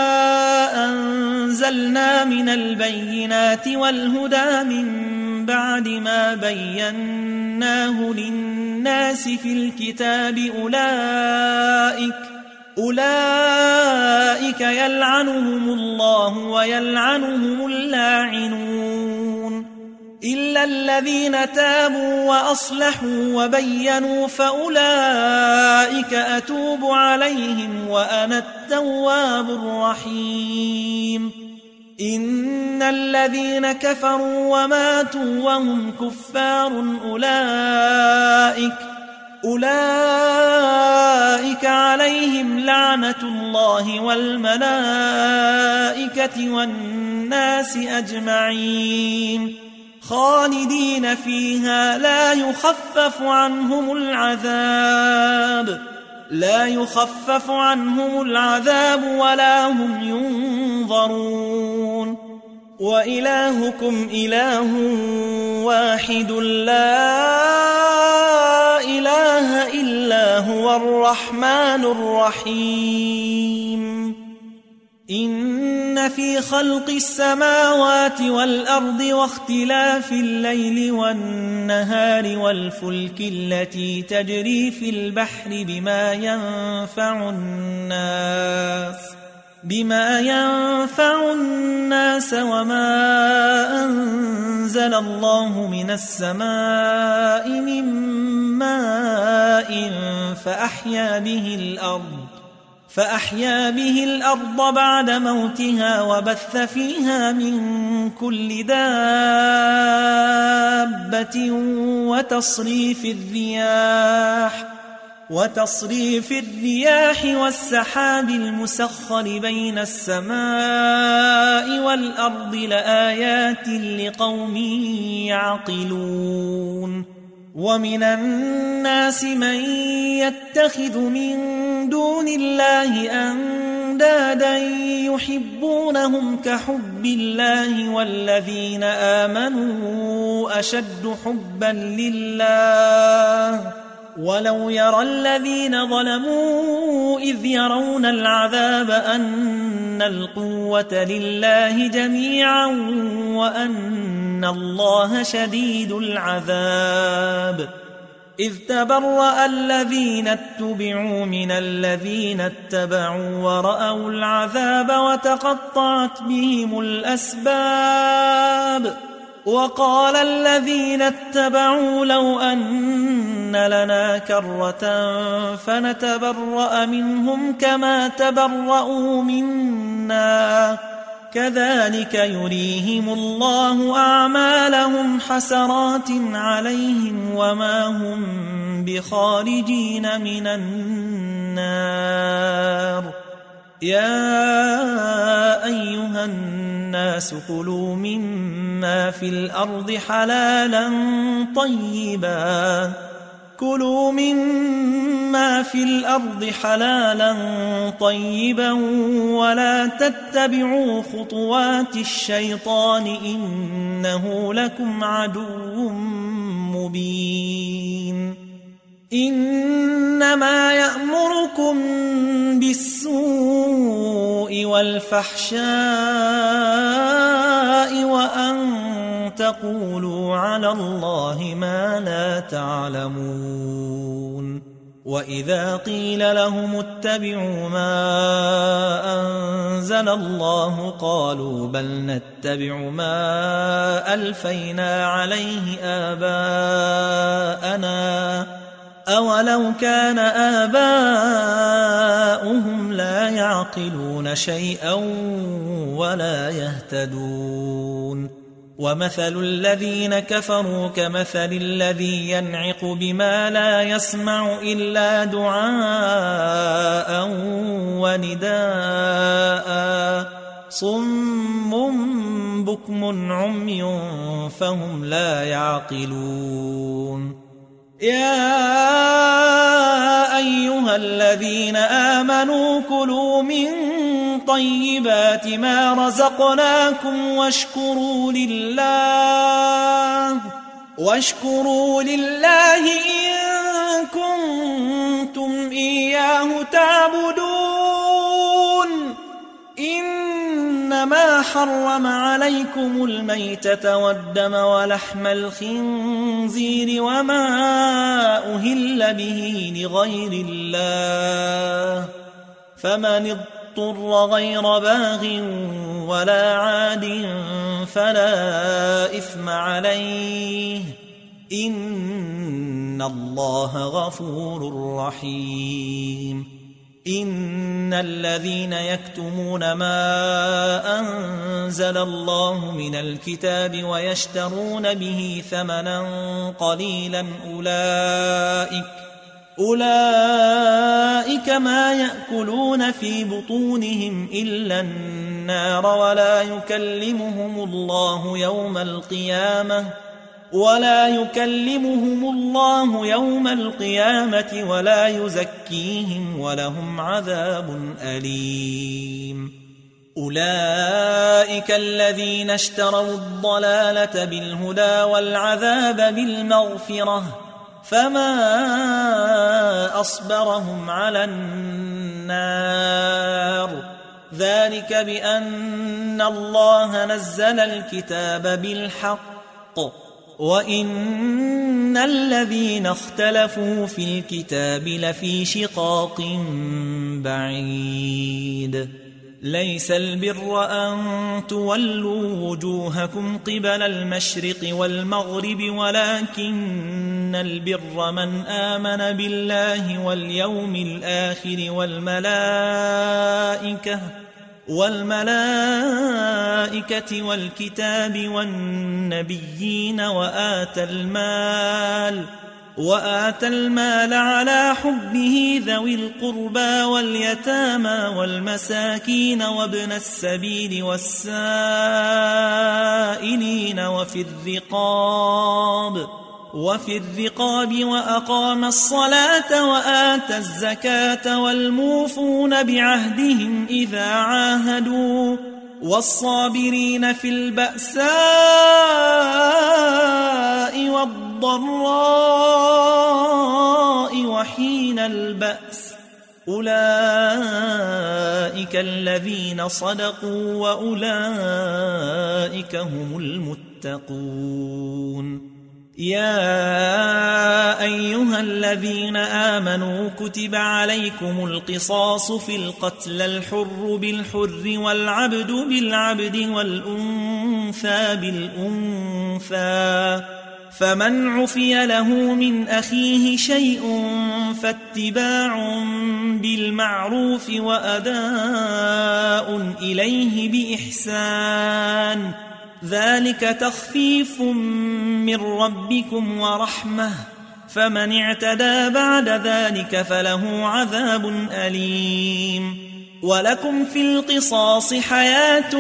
أنزلنا من البينات والهدى من بعد ما بيناه للناس في الكتاب أولئك أولئك يلعنهم الله ويلعنهم اللاعنون إلا الذين تابوا وأصلحوا وبينوا فأولئك أتوب عليهم وأنا التواب الرحيم إن الذين كفروا وماتوا وهم كفار أولئك أولئك عليهم لعنة الله والملائكة والناس أجمعين خالدين فيها لا يخفف عنهم العذاب لا يخفف عنهم العذاب ولا هم ينظرون وإلهكم إله واحد لا إله إلا هو الرحمن الرحيم إن في خلق السماوات والأرض واختلاف الليل والنهار والفلك التي تجري في البحر بما ينفع الناس بما ينفع الناس وما أنزل الله من السماء من ماء فأحيا به الأرض فأحيا به الأرض بعد موتها وبث فيها من كل دابة وتصريف الرياح وتصريف الرياح والسحاب المسخر بين السماء والأرض لآيات لقوم يعقلون. ومن الناس من يتخذ من دون الله أندادا يحبونهم كحب الله والذين آمنوا أشد حبا لله ولو يرى الذين ظلموا إذ يرون العذاب أن القوة لله جميعا وأن الله شديد العذاب. إذ تبرأ الذين اتبعوا من الذين اتبعوا ورأوا العذاب وتقطعت بهم الأسباب. وقال الذين اتبعوا لو أن لنا كرة فنتبرأ منهم كما تبرأوا منا كذلك يريهم الله أعمالهم حسرات عليهم وما هم بخارجين من النار. يا أيها الناس كلوا مما في الأرض حلالا طيبا كلوا مما في الأرض حلالا طيبا ولا تتبعوا خطوات الشيطان إنه لكم عدو مبين. إنما يأمركم بالسوء والفحشاء وأن تقولوا على الله ما لا تعلمون. وإذا قيل لهم اتبعوا ما أنزل الله قالوا بل نتبع ما ألفينا عليه آباءنا أولو كان آباؤهم لا يعقلون شيئا ولا يهتدون. ومثل الذين كفروا كمثل الذي ينعق بما لا يسمع إلا دعاء ونداء صم بكم عمي فهم لا يعقلون. يا أيها الذين آمنوا كلوا من طيبات ما رزقناكم واشكروا لله واشكروا لله إن كنتم إياه تعبدون. إنما حرم عليكم الميتة والدم ولحم الخنزير وما أهل به لغير الله فمن اضطر غير باغ ولا عاد فلا إثم عليه إن الله غفور رحيم. إن الذين يكتمون ما أنزل الله من الكتاب ويشترون به ثمنا قليلا أولئك أولئك ما يأكلون في بطونهم إلا النار ولا يكلمهم الله يوم القيامة ولا يكلمهم الله يوم القيامة ولا يزكيهم ولهم عذاب أليم. أولئك الذين اشتروا الضلالة بالهدى والعذاب بالمغفرة فما أصبرهم على النار ذلك بأن الله نزل الكتاب بالحق وإن الذين اختلفوا في الكتاب لفي شقاق بعيد. ليس البر أن تولوا وجوهكم قبل المشرق والمغرب ولكن البر من آمن بالله واليوم الآخر والملائكة والملائكة والكتاب والنبيين وآتى المال وآتى المال على حبه ذوي القربى واليتامى والمساكين وابن السبيل والسائلين وفي الرقاب وفي الرقاب وأقام الصلاة وآتى الزكاة والموفون بعهدهم إذا عاهدوا والصابرين في البأساء والضراء وحين البأس أولئك الذين صدقوا وأولئك هم المتقون. يا أيها الذين آمنوا كتب عليكم القصاص في القتلى الحر بالحر والعبد بالعبد والأنثى بالأنثى فمن عفي له من أخيه شيء فاتباع بالمعروف وأداء إليه بإحسان ذلك تخفيف من ربكم ورحمة فمن اعتدى بعد ذلك فله عذاب أليم. ولكم في القصاص حياة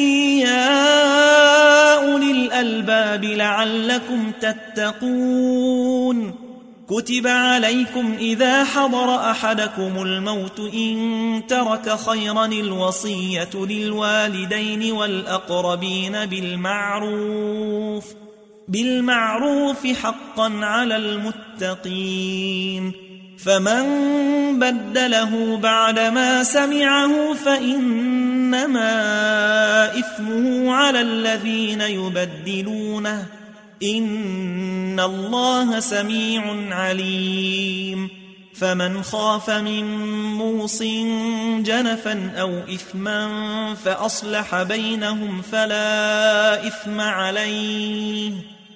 يا أولي الألباب لعلكم تتقون. كتب عليكم إذا حضر أحدكم الموت إن ترك خيرا الوصية للوالدين والأقربين بالمعروف بالمعروف حقا على المتقين. فمن بدله بعدما سمعه فإنما إثمه على الذين يبدلونه إن الله سميع عليم. فمن خاف من موص جنفا أو إثما فأصلح بينهم فلا إثم عليه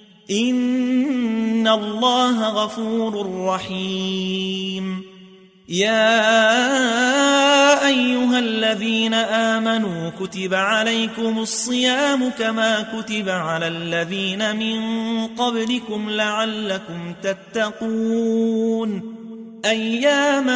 إن الله غفور رحيم. يا أيها الذين آمنوا كتب عليكم الصيام كما كتب على الذين من قبلكم لعلكم تتقون أياما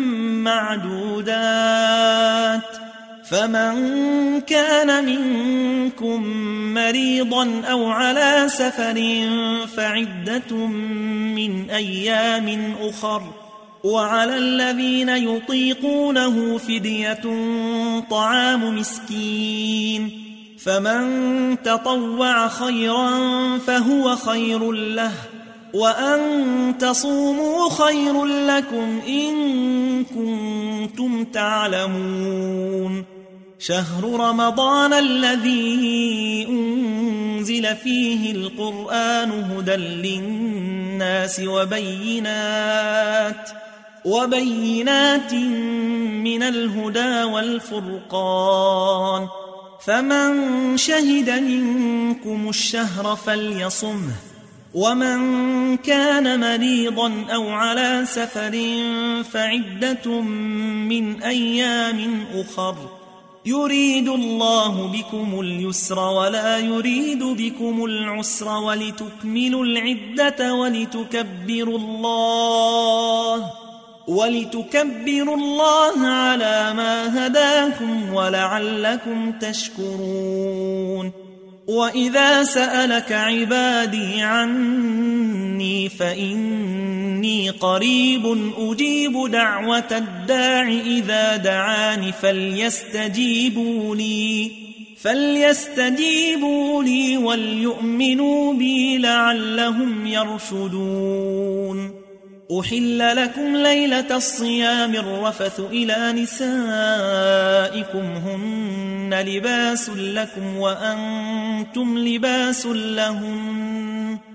معدودات فمن كان منكم مريضا أو على سفر فعدة من أيام أخر وعلى الذين يطيقونه فدية طعام مسكين فمن تطوع خيرا فهو خير له وأن تصوموا خير لكم إن كنتم تعلمون. شهر رمضان الذي أنزل فيه القرآن هدى للناس وبينات وبينات من الهدى والفرقان فمن شهد منكم الشهر فليصمه ومن كان مريضا أو على سفر فعدة من أيام أخر يريد الله بكم اليسر ولا يريد بكم العسر ولتكملوا العدة ولتكبروا الله ولتكبروا الله على ما هداكم ولعلكم تشكرون. وإذا سألك عبادي عني فإني قريب أجيب دعوة الداع إذا دعاني فليستجيبوا لي فليستجيبوا لي وليؤمنوا بي لعلهم يرشدون. أحل لكم ليلة الصيام الرفث إلى نسائكم هن لباس لكم وأنتم لباس لهم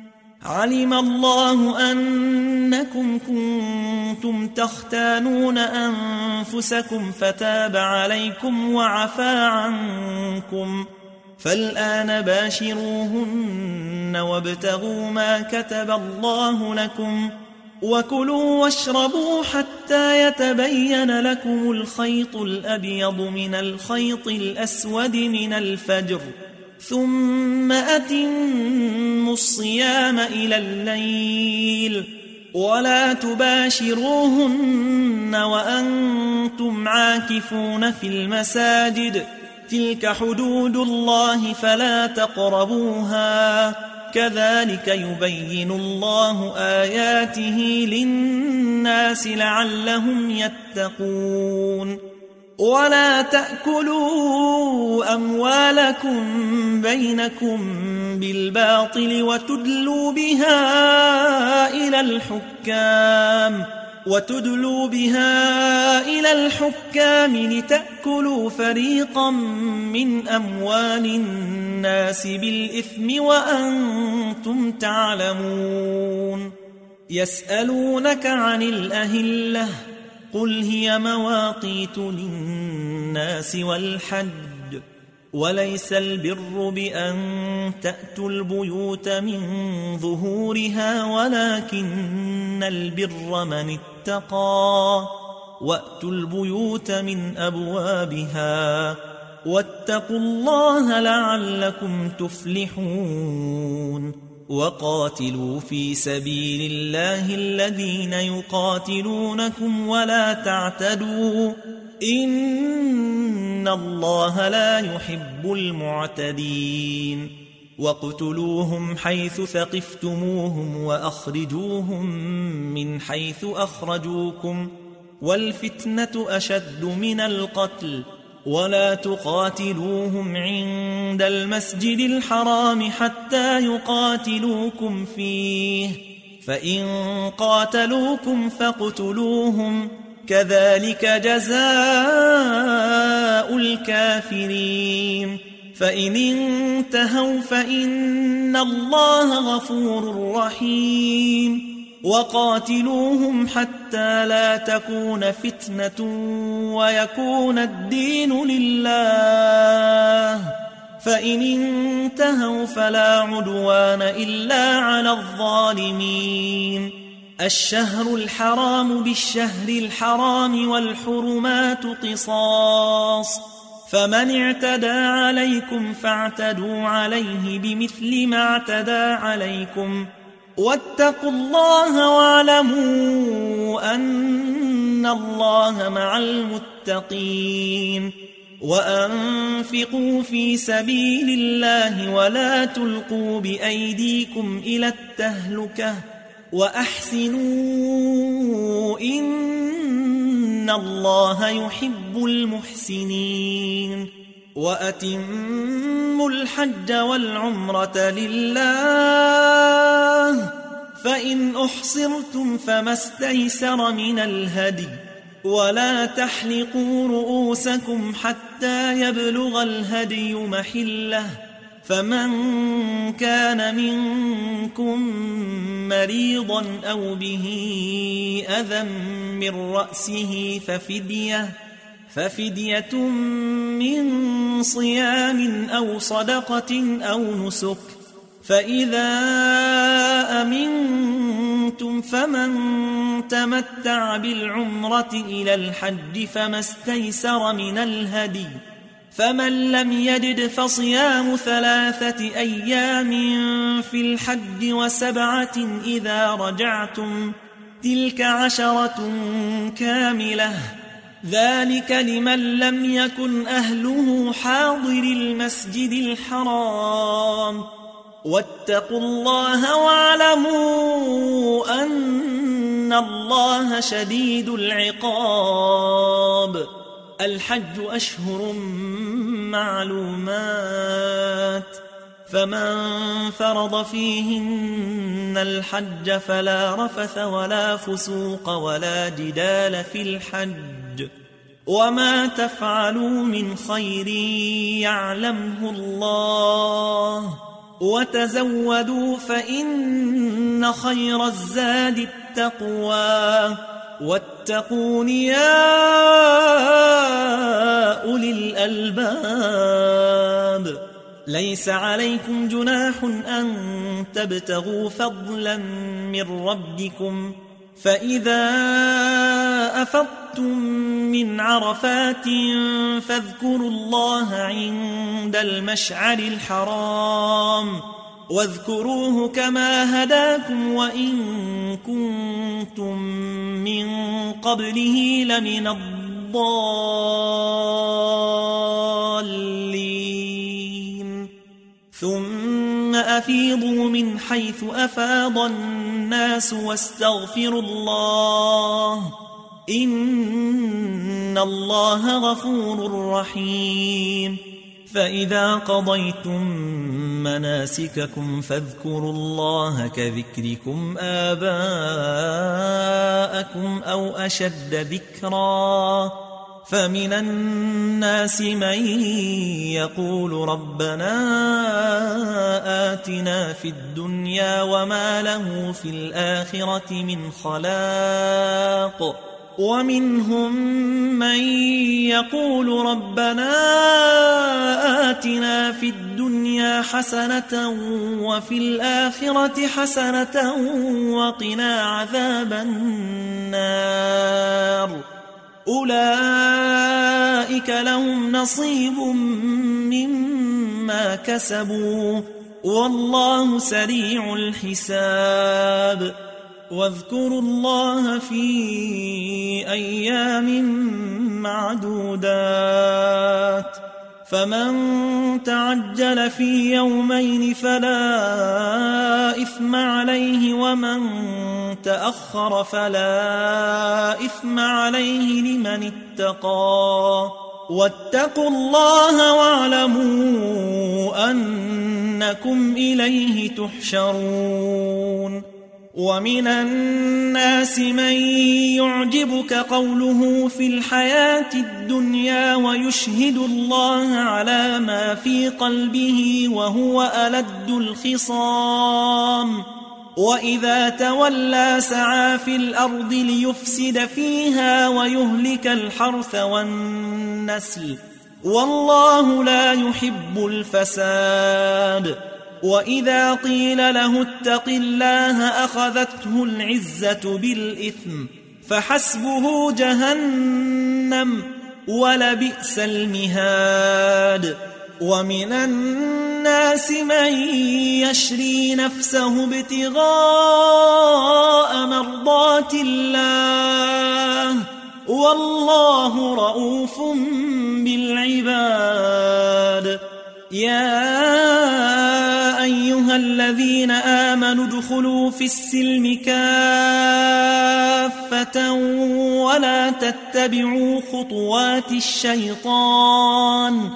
علم الله أنكم كنتم تختانون أنفسكم فتاب عليكم وعفى عنكم فالآن باشروهن وابتغوا ما كتب الله لكم وكلوا واشربوا حتى يتبين لكم الخيط الأبيض من الخيط الأسود من الفجر ثم أتموا الصيام إلى الليل ولا تباشروهن وأنتم عاكفون في المساجد تلك حدود الله فلا تقربوها كذلك يبين الله آياته للناس لعلهم يتقون ولا تأكلوا أموالكم بينكم بالباطل وتدلوا بها إلى الحكام وتدلوا بها إلى الحكام لتأكلوا فريقا من أموال الناس بالإثم وأنتم تعلمون يسألونك عن الأهلة قل هي مواقيت للناس والحج وليس البر بأن تأتوا البيوت من ظهورها ولكن البر من اتقى وأتوا البيوت من أبوابها واتقوا الله لعلكم تفلحون وقاتلوا في سبيل الله الذين يقاتلونكم ولا تعتدوا إن الله لا يحب المعتدين واقتلوهم حيث ثقفتموهم وأخرجوهم من حيث أخرجوكم والفتنة أشد من القتل ولا تقاتلوهم عند المسجد الحرام حتى يقاتلوكم فيه فإن قاتلوكم فاقتلوهم كذلك جزاء الكافرين فإن انتهوا فإن الله غفور رحيم وقاتلوهم حتى لا تكون فتنة ويكون الدين لله فإن انتهوا فلا عدوان إلا على الظالمين الشهر الحرام بالشهر الحرام والحرمات قصاص فمن اعتدى عليكم فاعتدوا عليه بمثل ما اعتدى عليكم واتقوا الله واعلموا أن الله مع المتقين وأنفقوا في سبيل الله ولا تلقوا بأيديكم إلى التهلكة وأحسنوا إن الله يحب المحسنين وأتموا الحج والعمرة لله فإن أحصرتم فما استيسر من الهدي ولا تحلقوا رؤوسكم حتى يبلغ الهدي محله فمن كان منكم مريضا أو به أذى من رأسه ففدية ففدية من صيام أو صدقة أو نسك فإذا أمنتم فمن تمتع بالعمرة إلى الحج فما استيسر من الهدي فمن لم يجد فصيام ثلاثة أيام في الحج وسبعة إذا رجعتم تلك عشرة كاملة ذلك لمن لم يكن أهله حاضر المسجد الحرام واتقوا الله واعلموا أن الله شديد العقاب الحج أشهر معلومات فمن فرض فيهن الحج فلا رفث ولا فسوق ولا جدال في الحج وما تفعلوا من خير يعلمه الله وتزودوا فإن خير الزاد التقوى واتقون يا أولي الألباب ليس عليكم جناح أن تبتغوا فضلا من ربكم فإذا أفضتم من عرفات فاذكروا الله عند المشعر الحرام واذكروه كما هداكم وإن كنتم من قبله لمن الضالين ثم أفيضوا من حيث أفاض الناس واستغفروا الله إن الله غفور رحيم فإذا قضيتم مناسككم فاذكروا الله كذكركم آباءكم أو أشد ذكرا فمن الناس من يقول ربنا آتنا في الدنيا وما له في الآخرة من خلاق ومنهم من يقول ربنا آتنا في الدنيا حسنة وفي الآخرة حسنة وقنا عذاب النار أولئك لهم نصيب مما كسبوا والله سريع الحساب واذكروا الله في أيام معدودات فمن تعجل في يومين فلا إثم عليه ومن تأخر فلا إثم عليه لمن اتقى واتقوا الله واعلموا أنكم إليه تحشرون ومن الناس من يعجبك قوله في الحياة الدنيا ويشهد الله على ما في قلبه وهو ألد الخصام وإذا تولى سعى في الأرض ليفسد فيها ويهلك الحرث والنسل والله لا يحب الفساد وإذا قيل له اتق الله أخذته العزة بالإثم فحسبه جهنم ولبئس المهاد ومن الناس من يشري نفسه ابتغاء مرضات الله والله رؤوف بالعباد يا أيها الذين آمنوا ادخلوا في السلم كافة ولا تتبعوا خطوات الشيطان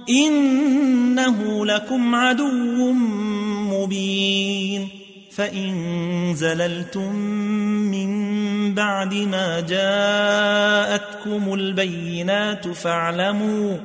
إنه لكم عدو مبين فإن زللتم من بعد ما جاءتكم البينات فاعلموا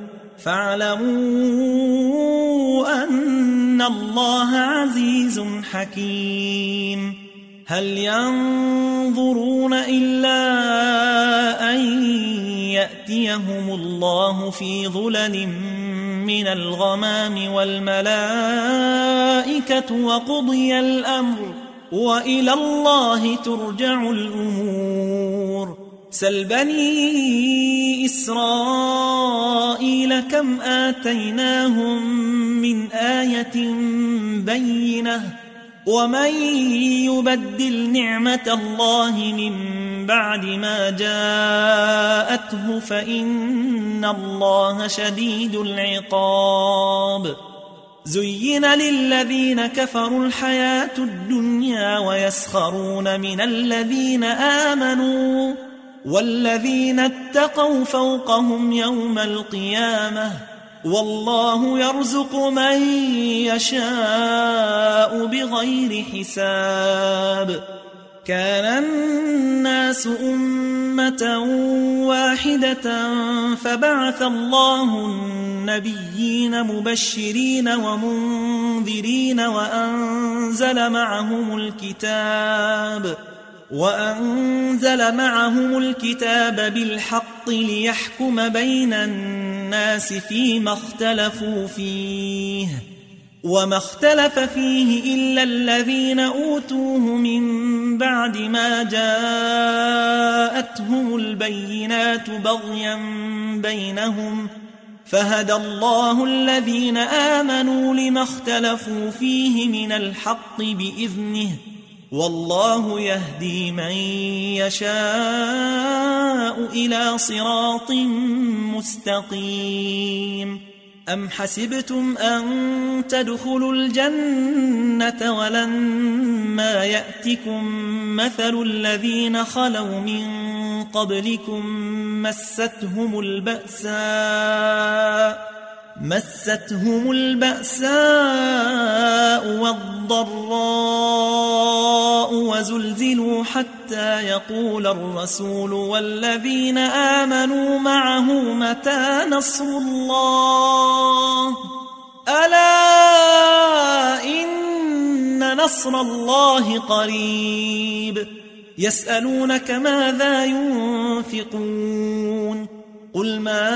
فاعلموا أن الله عزيز حكيم هل ينظرون إلا أن يأتيهم الله في ظلل من الغمام والملائكة وقضي الأمر وإلى الله ترجع الأمور سل بني إسرائيل كم آتيناهم من آية بينة ومن يبدل نعمة الله من بعد ما جاءته فإن الله شديد العقاب زين للذين كفروا الحياة الدنيا ويسخرون من الذين آمنوا والذين اتقوا فوقهم يوم القيامة والله يرزق من يشاء بغير حساب كان الناس أمة واحدة فبعث الله نبيين مبشرين ومنذرين وأنزل معهم الكتاب وأنزل معهم الكتاب بالحق ليحكم بين الناس فيما اختلفوا فيه وما اختلف فيه إلا الذين أوتوه من بعد ما جاءتهم البينات بغيا بينهم فهدى الله الذين آمنوا لما اختلفوا فيه من الحق بإذنه والله يهدي من يشاء إلى صراط مستقيم. أم حسبتم أن تدخلوا الجنة ولما يأتكم مثل الذين خلوا من قبلكم مستهم البأساء مستهم البأساء والضراء وزلزلوا حتى يقول الرسول والذين آمنوا معه متى نصر الله ألا إن نصر الله قريب. يسألونك ماذا ينفقون قل ما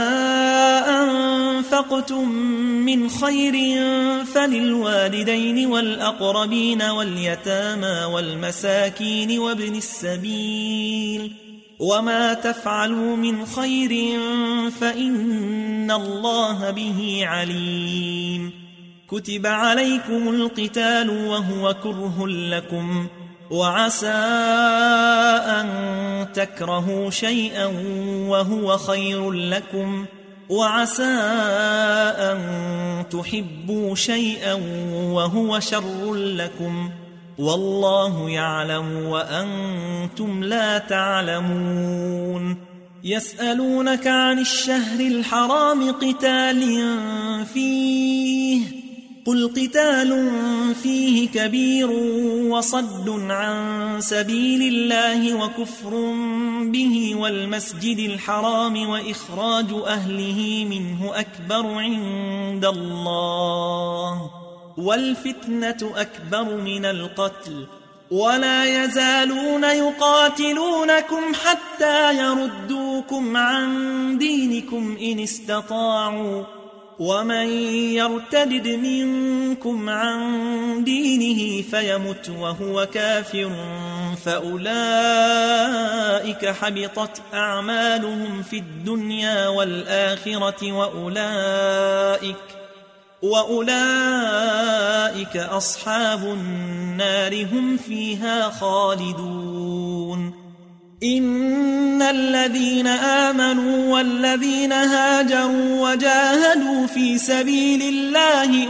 أنفقتم من خير فللوالدين والأقربين واليتامى والمساكين وابن السبيل وما تفعلوا من خير فإن الله به عليم. كتب عليكم القتال وهو كره لكم وعسى أن تكرهوا شيئا وهو خير لكم وعسى أن تحبوا شيئا وهو شر لكم والله يعلم وأنتم لا تعلمون. يسألونك عن الشهر الحرام قتال فيه قل قتال فيه كبير وصد عن سبيل الله وكفر به والمسجد الحرام وإخراج أهله منه أكبر عند الله والفتنة أكبر من القتل ولا يزالون يقاتلونكم حتى يردوكم عن دينكم إن استطاعوا ومن يرتد منكم عن دينه فيمت وهو كافر فأولئك حبطت أعمالهم في الدنيا والآخرة وأولئك وأولئك أصحاب النار هم فيها خالدون. إن الذين آمنوا والذين هاجروا وجاهدوا في سبيل الله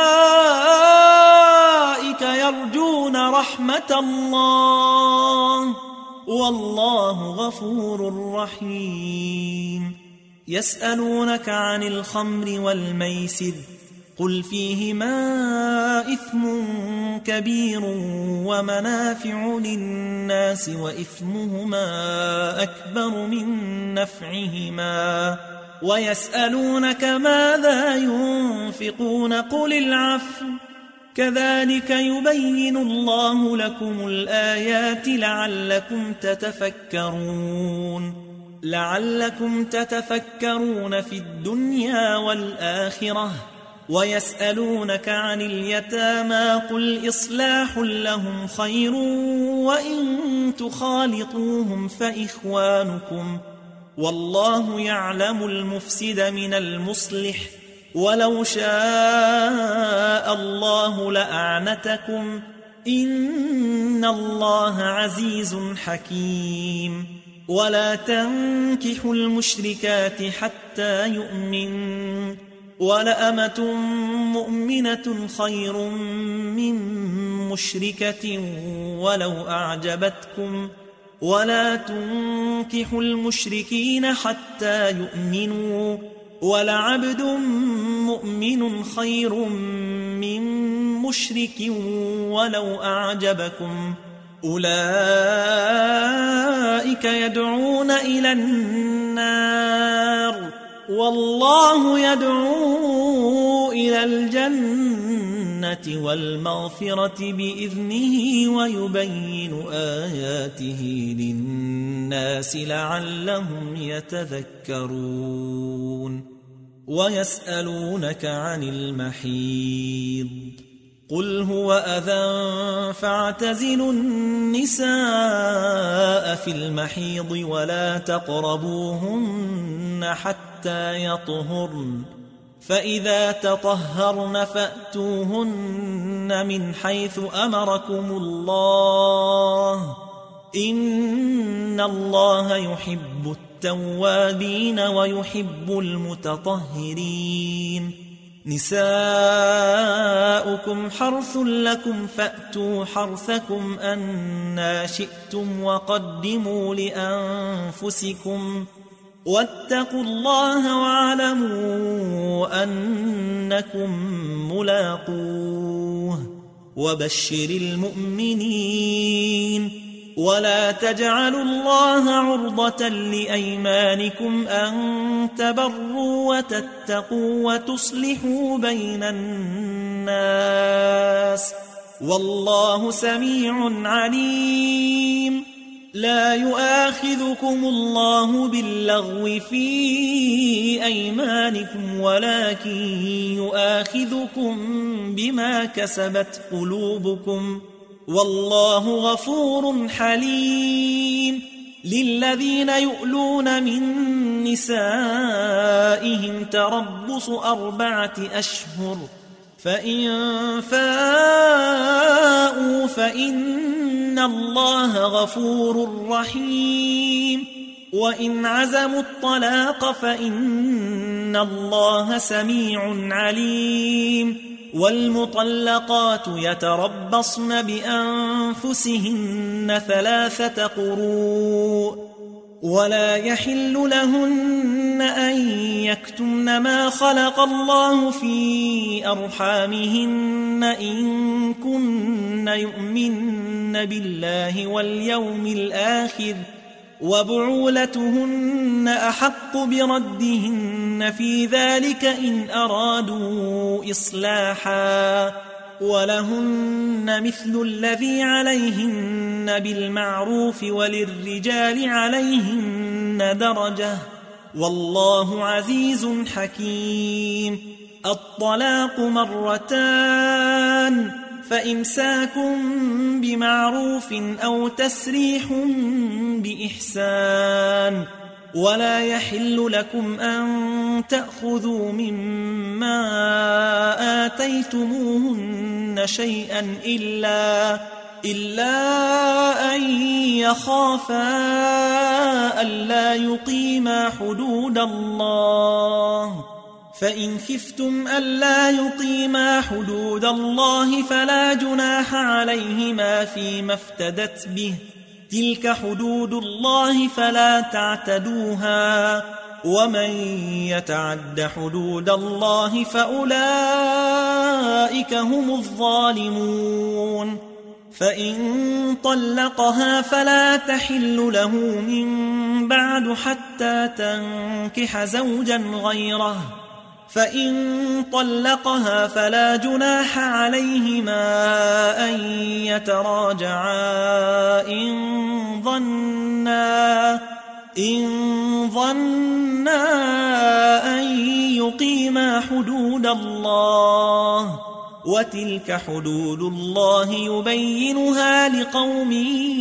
أولئك يرجون رحمة الله والله غفور رحيم. يسألونك عن الخمر والميسر قل فيهما إثم كبير ومنافع للناس وإثمهما أكبر من نفعهما ويسألونك ماذا ينفقون قل العفو كذلك يبين الله لكم الآيات لعلكم تتفكرون لعلكم تتفكرون في الدنيا والآخرة. ويسألونك عن اليتامى قل إصلاح لهم خير وإن تخالطوهم فإخوانكم والله يعلم المفسد من المصلح ولو شاء الله لأعنتكم إن الله عزيز حكيم. ولا تنكحوا المشركات حتى يؤمنوا ولأمة مؤمنة خير من مشركة ولو أعجبتكم ولا تنكحوا المشركين حتى يؤمنوا ولعبد مؤمن خير من مشرك ولو أعجبكم أولئك يدعون إلى النار والله يدعو إلى الجنة والمغفرة بإذنه ويبين آياته للناس لعلهم يتذكرون ويسألونك عن المحيض قل هو أذى فاعتزلوا النساء في المحيض ولا تقربوهن حتى يطهرن فإذا تطهرن فأتوهن من حيث أمركم الله إن الله يحب التوابين ويحب المتطهرين نساؤكم حرث لكم فأتوا حرثكم أنى شئتم وقدموا لأنفسكم واتقوا الله واعلموا أنكم ملاقوه وبشر المؤمنين ولا تجعلوا الله عرضة لأيمانكم أن تبروا وتتقوا وتصلحوا بين الناس والله سميع عليم لا يؤاخذكم الله باللغو في أيمانكم ولكن يؤاخذكم بما كسبت قلوبكم والله غفور حليم للذين يؤلون من نسائهم تربص أربعة أشهر فإن فاءوا فإن الله غفور رحيم وإن عزموا الطلاق فإن الله سميع عليم والمطلقات يتربصن بأنفسهن ثلاثة قروء ولا يحل لهن أن يكتمن ما خلق الله في أرحامهن إن كن يؤمن بالله واليوم الآخر وبعولتهن أحق بردهن في ذلك إن أرادوا إصلاحا ولهن مثل الذي عليهن بالمعروف وللرجال عليهن درجة والله عزيز حكيم الطلاق مرتان فإمساك بمعروف أو تسريح بإحسان ولا يحل لكم أن تأخذوا مما آتيتموهن شيئا إلا إلا أن يخافا ألا يقيما حدود الله فإن خفتم ألا يقيما حدود الله فلا جناح عليهما فيما افتدت به تلك حدود الله فلا تعتدوها ومن يتعد حدود الله فأولئك هم الظالمون فإن طلقها فلا تحل له من بعد حتى تنكح زوجا غيره فإن طلقها فلا جناح عليهما أن يتراجعا إن ظنا إن ظنا أن يقيما حدود الله وتلك حدود الله يبينها لقوم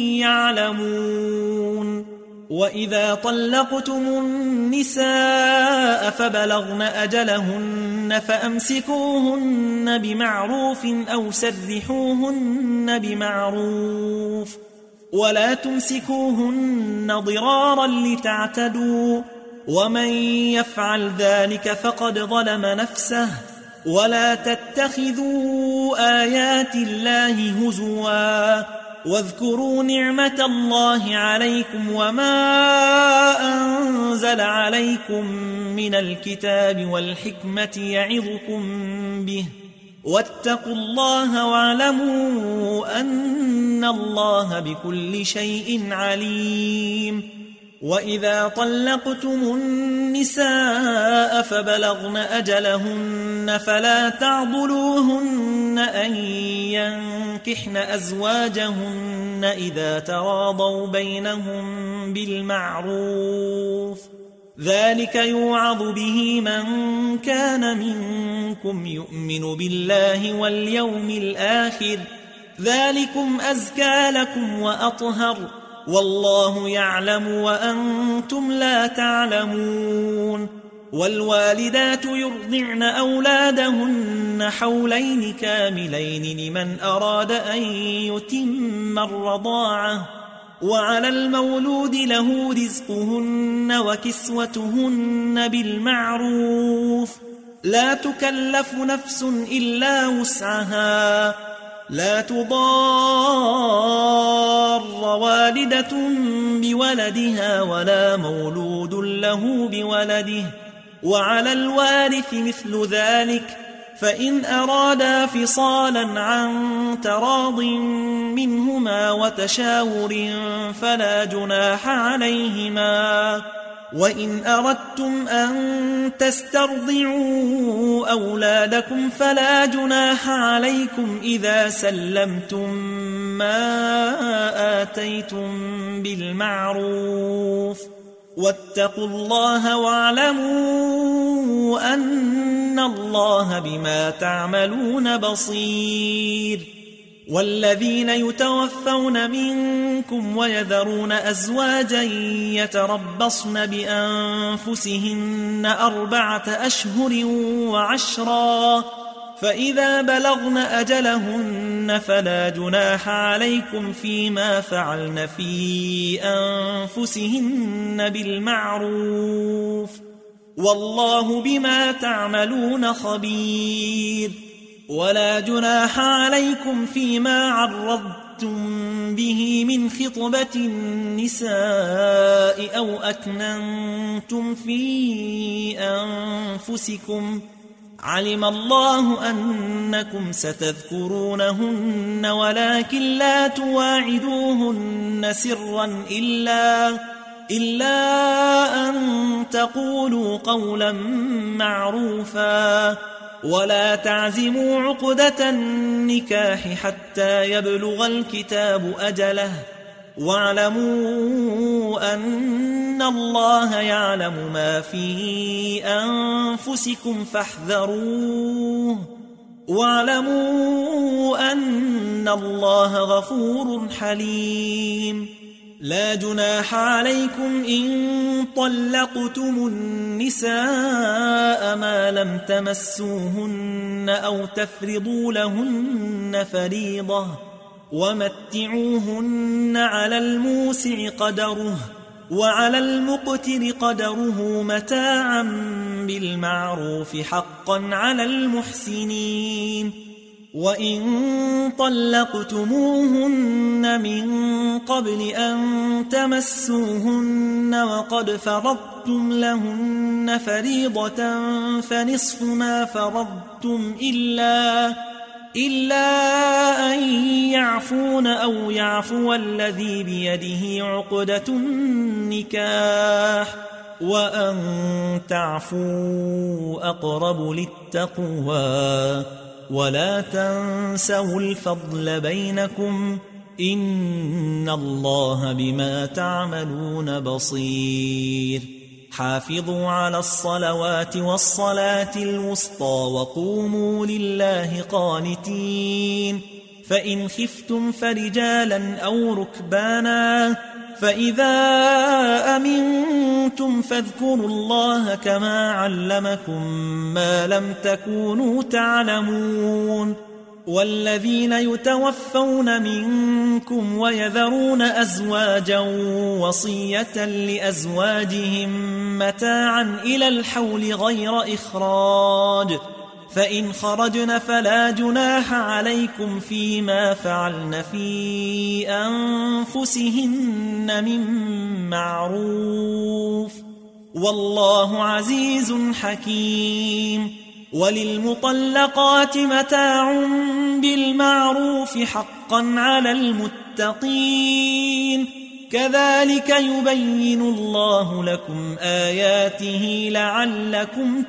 يعلمون وإذا طلقتم النساء فبلغن أجلهن فأمسكوهن بمعروف أو سرحوهن بمعروف ولا تمسكوهن ضرارا لتعتدوا ومن يفعل ذلك فقد ظلم نفسه ولا تتخذوا آيات الله هزوا واذكروا نعمة الله عليكم وما أنزل عليكم من الكتاب والحكمة يعظكم به واتقوا الله واعلموا أن الله بكل شيء عليم وإذا طلقتم النساء فبلغن أجلهن فلا تعضلوهن أن ينكحن أزواجهن إذا تراضوا بينهم بالمعروف ذلك يوعظ به من كان منكم يؤمن بالله واليوم الآخر ذلكم أزكى لكم وأطهر والله يعلم وأنتم لا تعلمون والوالدات يرضعن أولادهن حولين كاملين لمن أراد أن يتم الرضاعة وعلى المولود له رزقهن وكسوتهن بالمعروف لا تكلف نفس إلا وسعها لا تضار والدة بولدها ولا مولود له بولده وعلى الوارث مثل ذلك فإن أرادا فصالا عن تراض منهما وتشاور فلا جناح عليهما وإن أردتم أن تسترضعوا أولادكم فلا جناح عليكم إذا سلمتم ما آتيتم بالمعروف واتقوا الله واعلموا أن الله بما تعملون بصير والذين يتوفون منكم ويذرون أزواجا يتربصن بأنفسهن أربعة أشهر وعشرا فإذا بلغن أجلهن فلا جناح عليكم فيما فعلن في أنفسهن بالمعروف والله بما تعملون خبير ولا جناح عليكم فيما عرضتم به من خطبة النساء أو أكننتم في أنفسكم علم الله أنكم ستذكرونهن ولكن لا تواعدوهن سرا إلا, إلا أن تقولوا قولا معروفا ولا تعزموا عقدة النكاح حتى يبلغ الكتاب أجله واعلموا أن الله يعلم ما في أنفسكم فاحذروه واعلموا أن الله غفور حليم لا جناح عليكم إن طلقتم النساء ما لم تمسوهن أو تفرضوا لهن فريضة ومتعوهن على الموسع قدره وعلى المقتر قدره متاعا بالمعروف حقا على المحسنين وإن طلقتموهن من قبل أن تمسوهن وقد فرضتم لهن فريضة فنصف ما فرضتم إلا إلا أن يعفون أو يعفو الذي بيده عقدة النكاح وأن تعفوا أقرب للتقوى ولا تنسوا الفضل بينكم إن الله بما تعملون بصير حافظوا على الصلوات والصلاة الوسطى وقوموا لله قانتين فإن خفتم فرجالا أو ركبانا فإذا أمنتم فاذكروا الله كما علمكم ما لم تكونوا تعلمون والذين يتوفون منكم ويذرون أزواجا وصية لأزواجهم متاعا إلى الحول غير إخراج فإن خرجن فلا جناح عليكم فيما فعلن في أنفسهن من معروف والله عزيز حكيم وللمطلقات متاع بالمعروف حقا على المتقين كذلك يبين الله لكم آياته لعلكم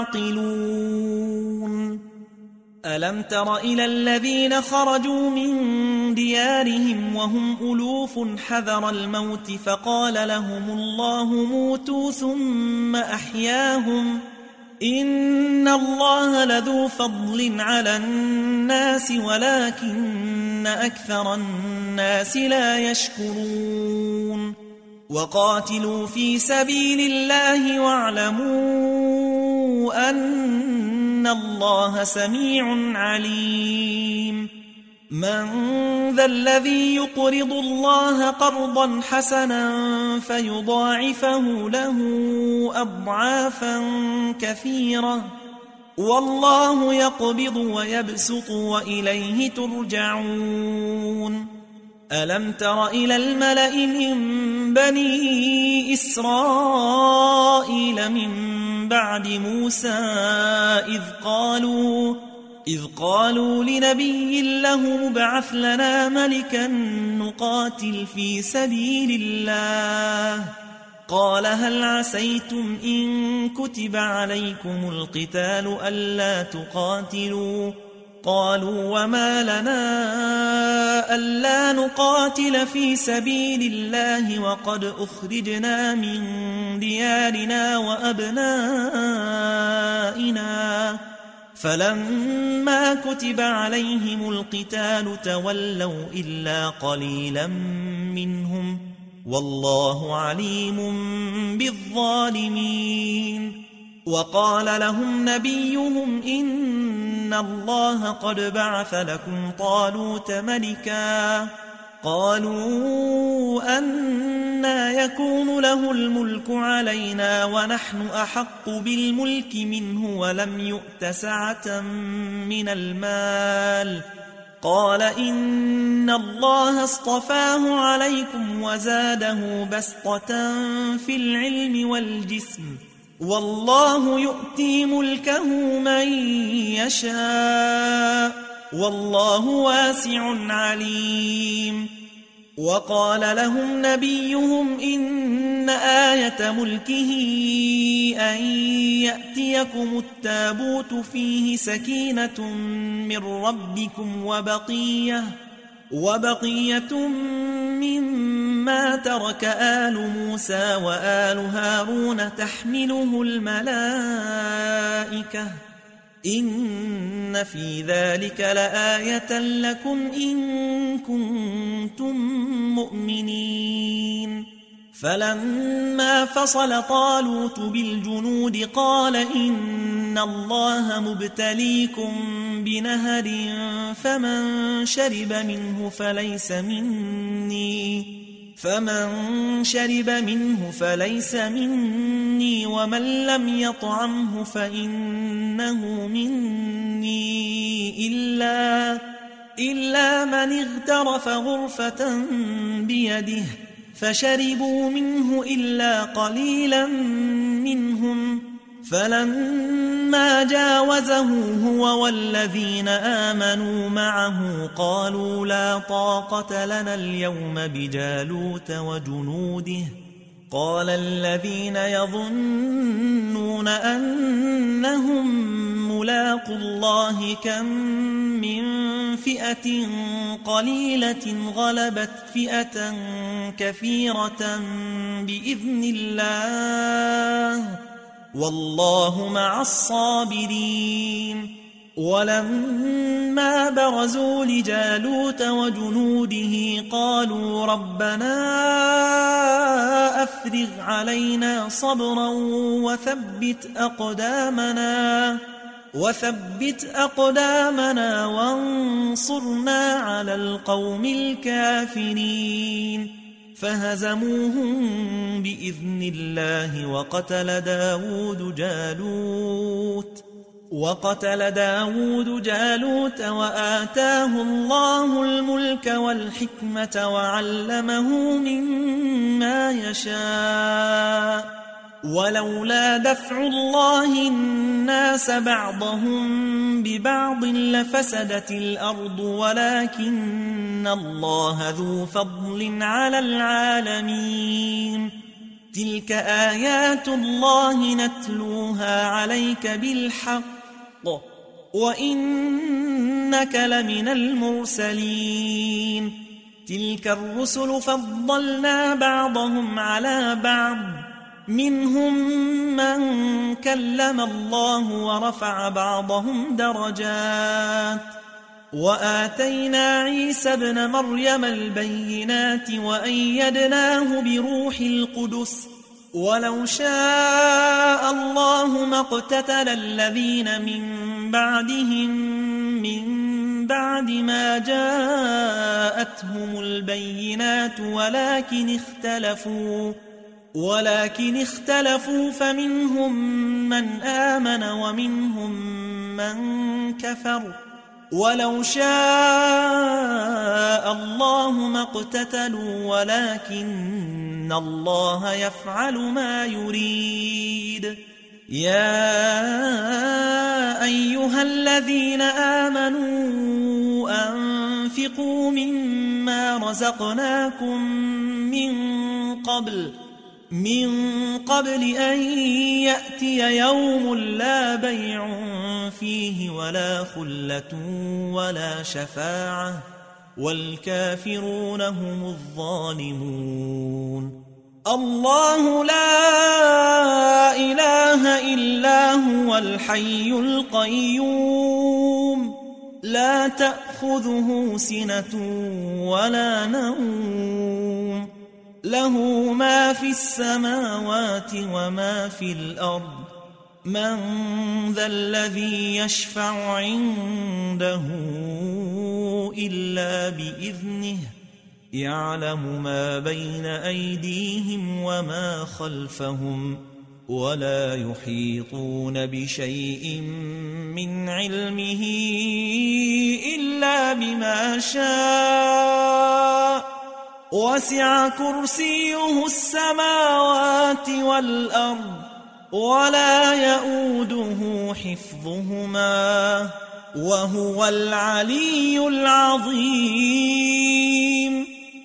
تعقلون ألم تر إلى الذين خرجوا من ديارهم وهم ألوف حذر الموت فقال لهم الله موتوا ثم أحياهم إن الله لذو فضل على الناس ولكن أكثر الناس لا يشكرون وقاتلوا في سبيل الله واعلموا أن الله سميع عليم من ذا الذي يقرض الله قرضا حسنا فيضاعفه له أضعافا كثيرة والله يقبض ويبسط وإليه ترجعون ألم تر إلى الملأ من بني إسرائيل من بعد موسى إذ قالوا إذ قالوا لنبي له ابعث لنا ملكا نقاتل في سبيل الله قال هل عسيتم إن كتب عليكم القتال ألا تقاتلوا قالوا وما لنا ألا نقاتل في سبيل الله وقد أخرجنا من ديارنا وأبنائنا فلما كتب عليهم القتال تولوا إلا قليلا منهم والله عليم بالظالمين وقال لهم نبيهم إن الله قد بعث لكم طالوت ملكا قالوا أنى يكون له الملك علينا ونحن أحق بالملك منه ولم يؤت سعة من المال قال إن الله اصطفاه عليكم وزاده بسطة في العلم والجسم والله يؤتي ملكه من يشاء والله واسع عليم وقال لهم نبيهم إن آية ملكه أن يأتيكم التابوت فيه سكينة من ربكم وبقية وبقية مما ترك آل موسى وآل هارون تحمله الملائكة إن في ذلك لآية لكم إن كنتم مؤمنين فلما فصل طالوت بالجنود قال إن الله مبتليكم بنهر فمن شرب منه فليس مني فمن شرب منه فليس مني ومن لم يطعمه فإنه مني إلا, إلا من اغترف غرفة بيده فشربوا منه إلا قليلا منهم فلما جاوزه هو والذين آمنوا معه قالوا لا طاقة لنا اليوم بجالوت وجنوده قال الذين يظنون أنهم ملاقوا الله كم من فئة قليلة غلبت فئة كثيرة بإذن الله والله مع الصابرين ولما برزوا لجالوت وجنوده قالوا ربنا أفرغ علينا صبرا وثبت أقدامنا وثبت أقدامنا وانصرنا على القوم الكافرين فهزموهم بإذن الله وقتل داود جالوت وقتل داود جالوت وآتاه الله الملك والحكمة وعلمه مما يشاء ولولا دفع الله الناس بعضهم ببعض لفسدت الأرض ولكن الله ذو فضل على العالمين تلك آيات الله نتلوها عليك بالحق وإنك لمن المرسلين تلك الرسل فضلنا بعضهم على بعض منهم من كلم الله ورفع بعضهم درجات وآتينا عيسى ابن مريم البينات وأيدناه بروح القدس ولو شاء الله ما اقتتل الذين من بعدهم من بعد ما جاءتهم البينات ولكن اختلفوا ولكن اختلفوا فمنهم من آمن ومنهم من كفر ولو شاء الله ما اقتتلوا ولكن الله يفعل ما يريد يا أيها الذين آمنوا أنفقوا مما رزقناكم من قبل من قبل أن يأتي يوم لا بيع فيه ولا خلة ولا شفاعة والكافرون هم الظالمون الله لا إله إلا هو الحي القيوم لا تأخذه سنة ولا نوم له ما في السماوات وما في الأرض من ذا الذي يشفع عنده إلا بإذنه يعلم ما بين أيديهم وما خلفهم ولا يحيطون بشيء من علمه إلا بما شاء وسع كرسيه السماوات والأرض ولا يؤوده حفظهما وهو العلي العظيم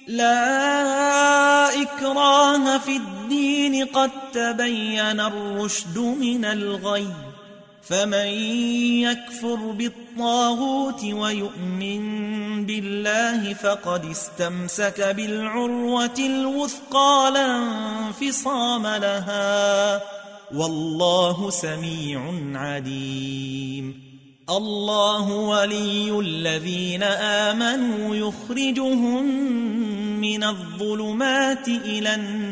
لا إكراه في الدين قد تبين الرشد من الغي فمن يكفر بالطاغوت ويؤمن بالله فقد استمسك بالعروة الوثقى لا انفصام لها والله سميع عليم الله ولي الذين آمنوا يخرجهم من الظلمات إلى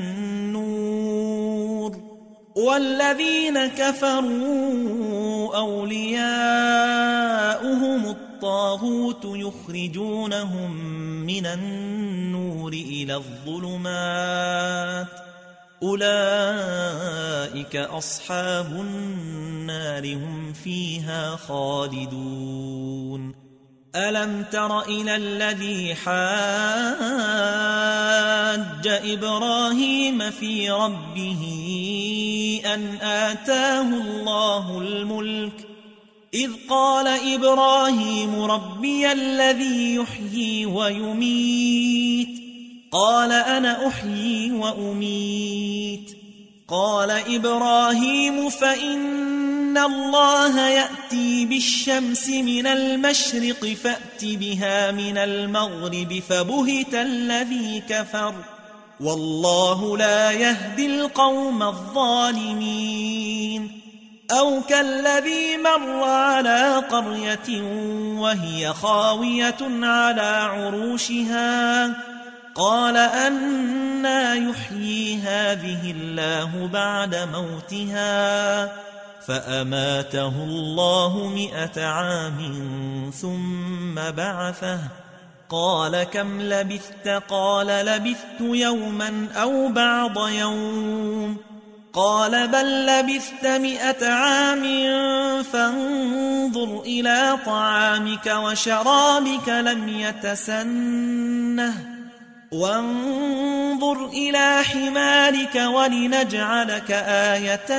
النور والذين كفروا أولياؤهم الطاغوت يخرجونهم من النور إلى الظلمات أولئك أصحاب النار هم فيها خالدون ألم تر إلى الذي حاج إبراهيم في ربه أن آتاه الله الملك إذ قال إبراهيم ربي الذي يحيي ويميت قال أنا أحيي وأميت قال إبراهيم فإن الله يأتي بالشمس من المشرق فأت بها من المغرب فبهت الذي كفر والله لا يهدي القوم الظالمين أو كالذي مر على قرية وهي خاوية على عروشها قال أنى يحيي هذه الله بعد موتها فأماته الله مئة عام ثم بعثه قال كم لبثت قال لبثت يوما أو بعض يوم قال بل لبثت مئة عام فانظر إلى طعامك وشرابك لم يتسنه وانظر إلى حمارك ولنجعلك آية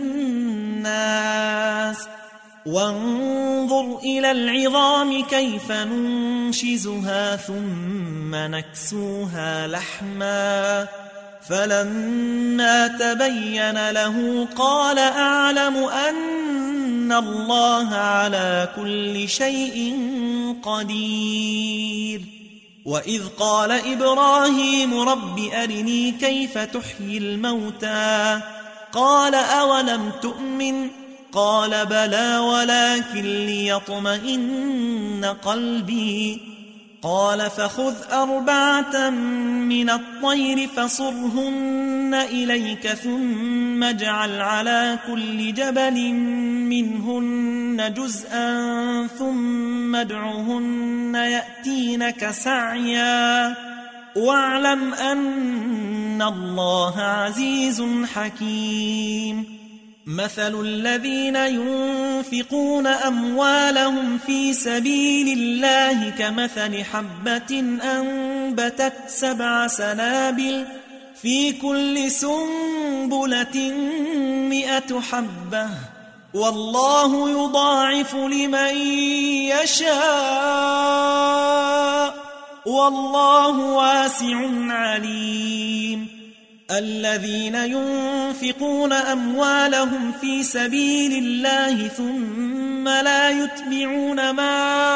للناس وانظر إلى العظام كيف ننشزها ثم نكسوها لحما فلما تبين له قال أعلم أن الله على كل شيء قدير. وإذ قال إبراهيم رب أرني كيف تحيي الموتى قال أولم تؤمن قال بلى ولكن ليطمئن قلبي قال فخذ أربعة من الطير فصرهن إليك ثم اجعل على كل جبل منهن جزءا ثم ادعهن يأتينك سعيا واعلم أن الله عزيز حكيم. مثل الذين ينفقون أموالهم في سبيل الله كمثل حبة أنبتت سبع سنابل في كل سنبلة مئة حبة والله يضاعف لمن يشاء والله واسع عليم. الذين ينفقون أموالهم في سبيل الله ثم لا يتبعون ما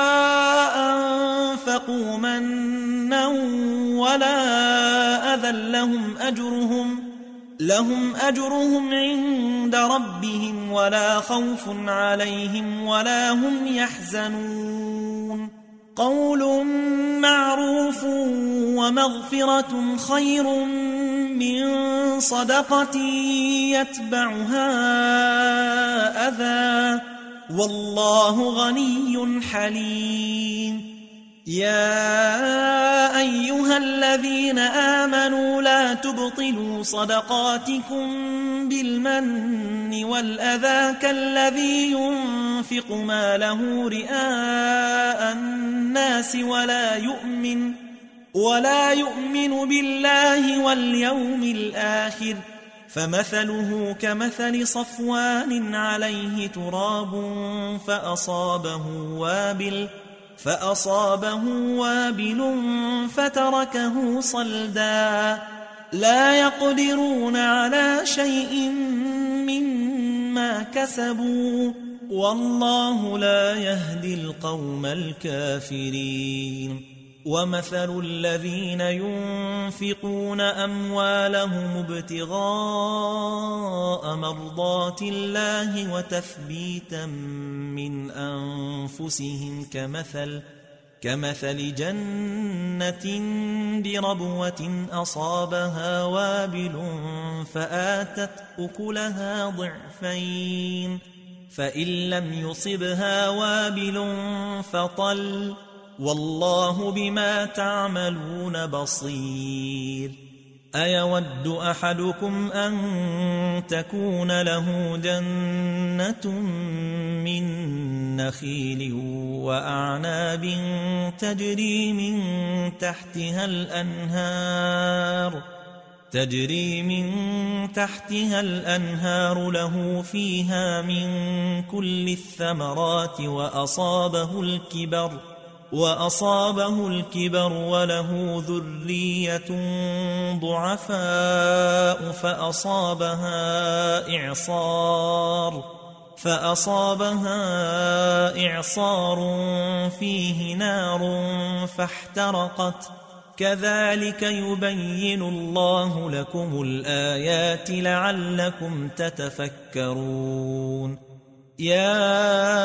أنفقوا منا ولا أذى لهم أجرهم لهم أجرهم عند ربهم ولا خوف عليهم ولا هم يحزنون. قول معروف ومغفرة خير من صدقة يتبعها أذى والله غني حليم. يا أيها الذين آمنوا لا تبطلوا صدقاتكم بالمن والأذى كالذي ينفق ماله رئاء الناس ولا يؤمن ولا يؤمن بالله واليوم الآخر فمثله كمثل صفوان عليه تراب فأصابه وابل فأصابه وابل فتركه صلدا لا يقدرون على شيء مما كسبوا والله لا يهدي القوم الكافرين. ومثل الذين ينفقون أموالهم ابتغاء مرضات الله وتثبيتا من أنفسهم كمثل كمثل جنة بربوة أصابها وابل فآتت أكلها ضعفين فإن لم يصبها وابل فطل والله بما تعملون بصير. أيود أحدكم أن تكون له جنة من نخيل وأعناب تجري من تحتها الأنهار تجري من تحتها الأنهار له فيها من كل الثمرات وأصابه الكبر وأصابه الكبر وله ذرية ضعفاء فأصابها إعصار فأصابها إعصار فيه نار فاحترقت كذلك يبين الله لكم الآيات لعلكم تتفكرون. يا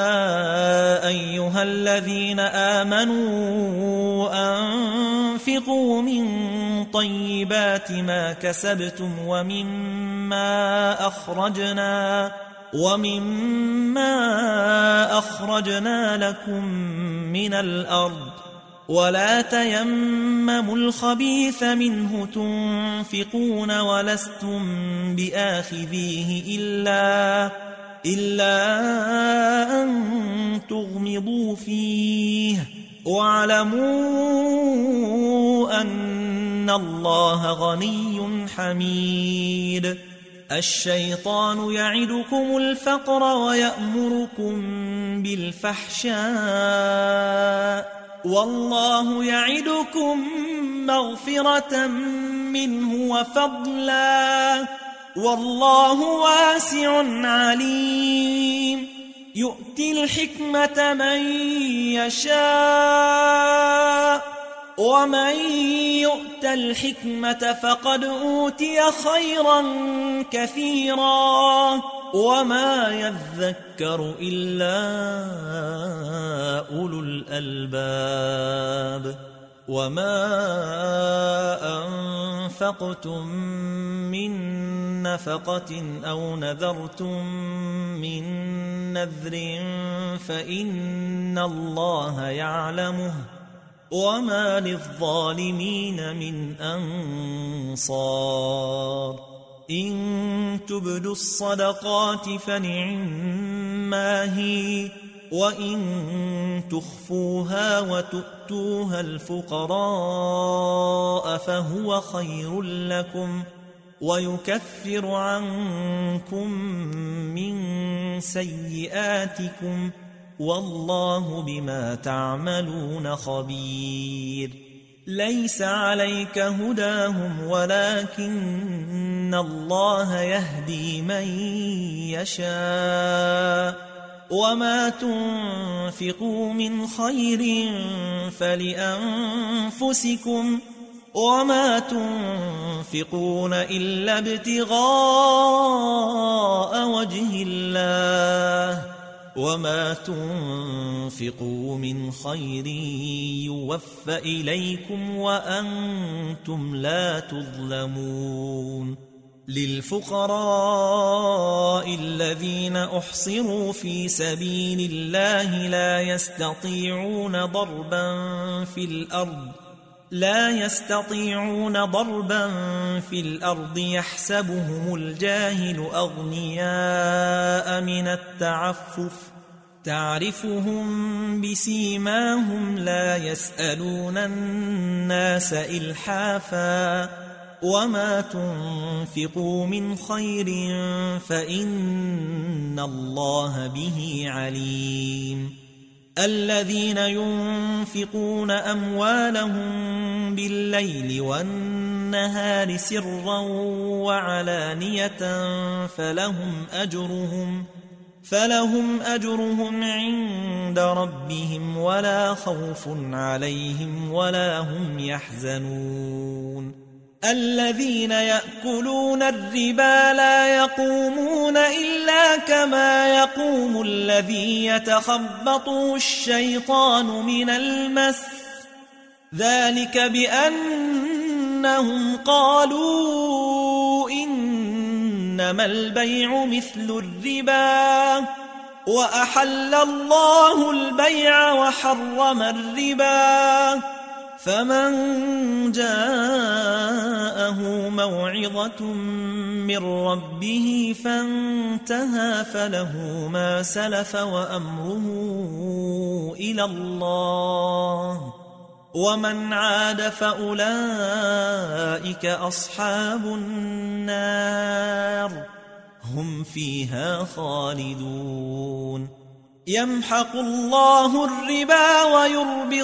أيها الذين آمنوا أنفقوا من طيبات ما كسبتم ومما أخرجنا ومما أخرجنا لكم من الأرض ولا تيمموا الخبيث منه تنفقون ولستم بآخذيه إلا إلا أن تغمضوا فيه واعلموا أن إن الله غني حميد الشيطان يعدكم الفقر ويأمركم بالفحشاء والله يعدكم مغفرة منه وفضلا والله واسع عليم يؤتي الحكمة من يشاء ومن يؤت الحكمة فقد أوتي خيرا كثيرا وما يذكر إلا أولو الألباب وما أنفقتم من نفقة أو نذرتم من نذر فإن الله يعلمه وما للظالمين من أنصار إن تبدوا الصدقات فنعما هي وإن تخفوها وتؤتوها الفقراء فهو خير لكم ويكفر عنكم من سيئاتكم والله بما تعملون خبير ليس عليك هداهم ولكن الله يهدي من يشاء وما تنفقوا من خير فلأنفسكم وما تنفقون إلا ابتغاء وجه الله وما تنفقوا من خير يوفى إليكم وأنتم لا تظلمون للفقراء الذين أحصروا في سبيل الله لا يستطيعون ضربا في الأرض لا يستطيعون ضربا في الأرض يحسبهم الجاهل أغنياء من التعفف تعرفهم بسيماهم لا يسألون الناس إلحافا وما تنفقوا من خير فإن الله به عليم الذين ينفقون أموالهم بالليل والنهار سرا وعلانية فلهم أجرهم فلهم أجرهم عند ربهم ولا خوف عليهم ولا هم يحزنون الذين يأكلون الربا لا يقومون إلا كما يقوم الذي يتخبطه الشيطان من المس ذلك بأنهم قالوا إنما البيع مثل الربا وأحل الله البيع وحرم الربا فمن جاءه موعظة من ربه فانتهى فله ما سلف وأمره إلى الله ومن عاد فأولئك أصحاب النار هم فيها خالدون يمحق الله الربا ويربي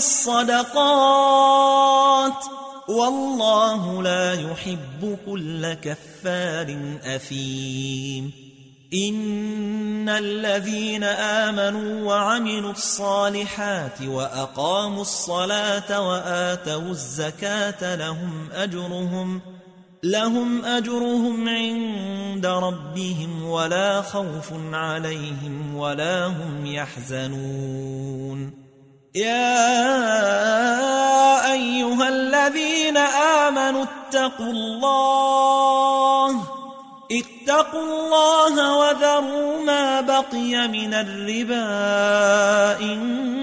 الصدقات والله لا يحب كل كفار أثيم إن الذين آمنوا وعملوا الصالحات وأقاموا الصلاة وآتوا الزكاة لهم أجرهم لهم أجرهم عند ربهم ولا خوف عليهم ولا هم يحزنون يا أيها الذين آمنوا اتقوا الله اتقوا الله وذروا ما بقي من الربا إن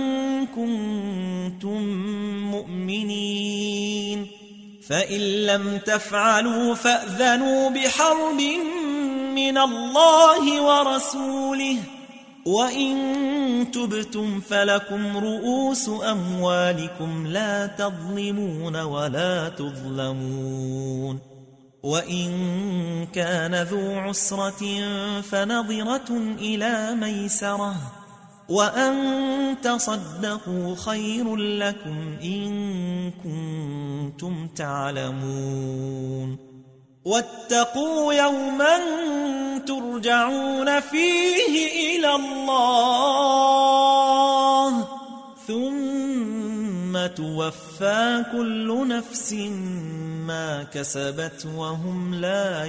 كنتم مؤمنين فإن لم تفعلوا فأذنوا بحرب من الله ورسوله وإن تبتم فلكم رؤوس أموالكم لا تظلمون ولا تظلمون وإن كان ذو عسرة فنظرة إلى ميسرة وأن تصدقوا خير لكم إن كنتم تعلمون واتقوا يوما ترجعون فيه إلى الله ثم توفى كل نفس ما كسبت وهم لا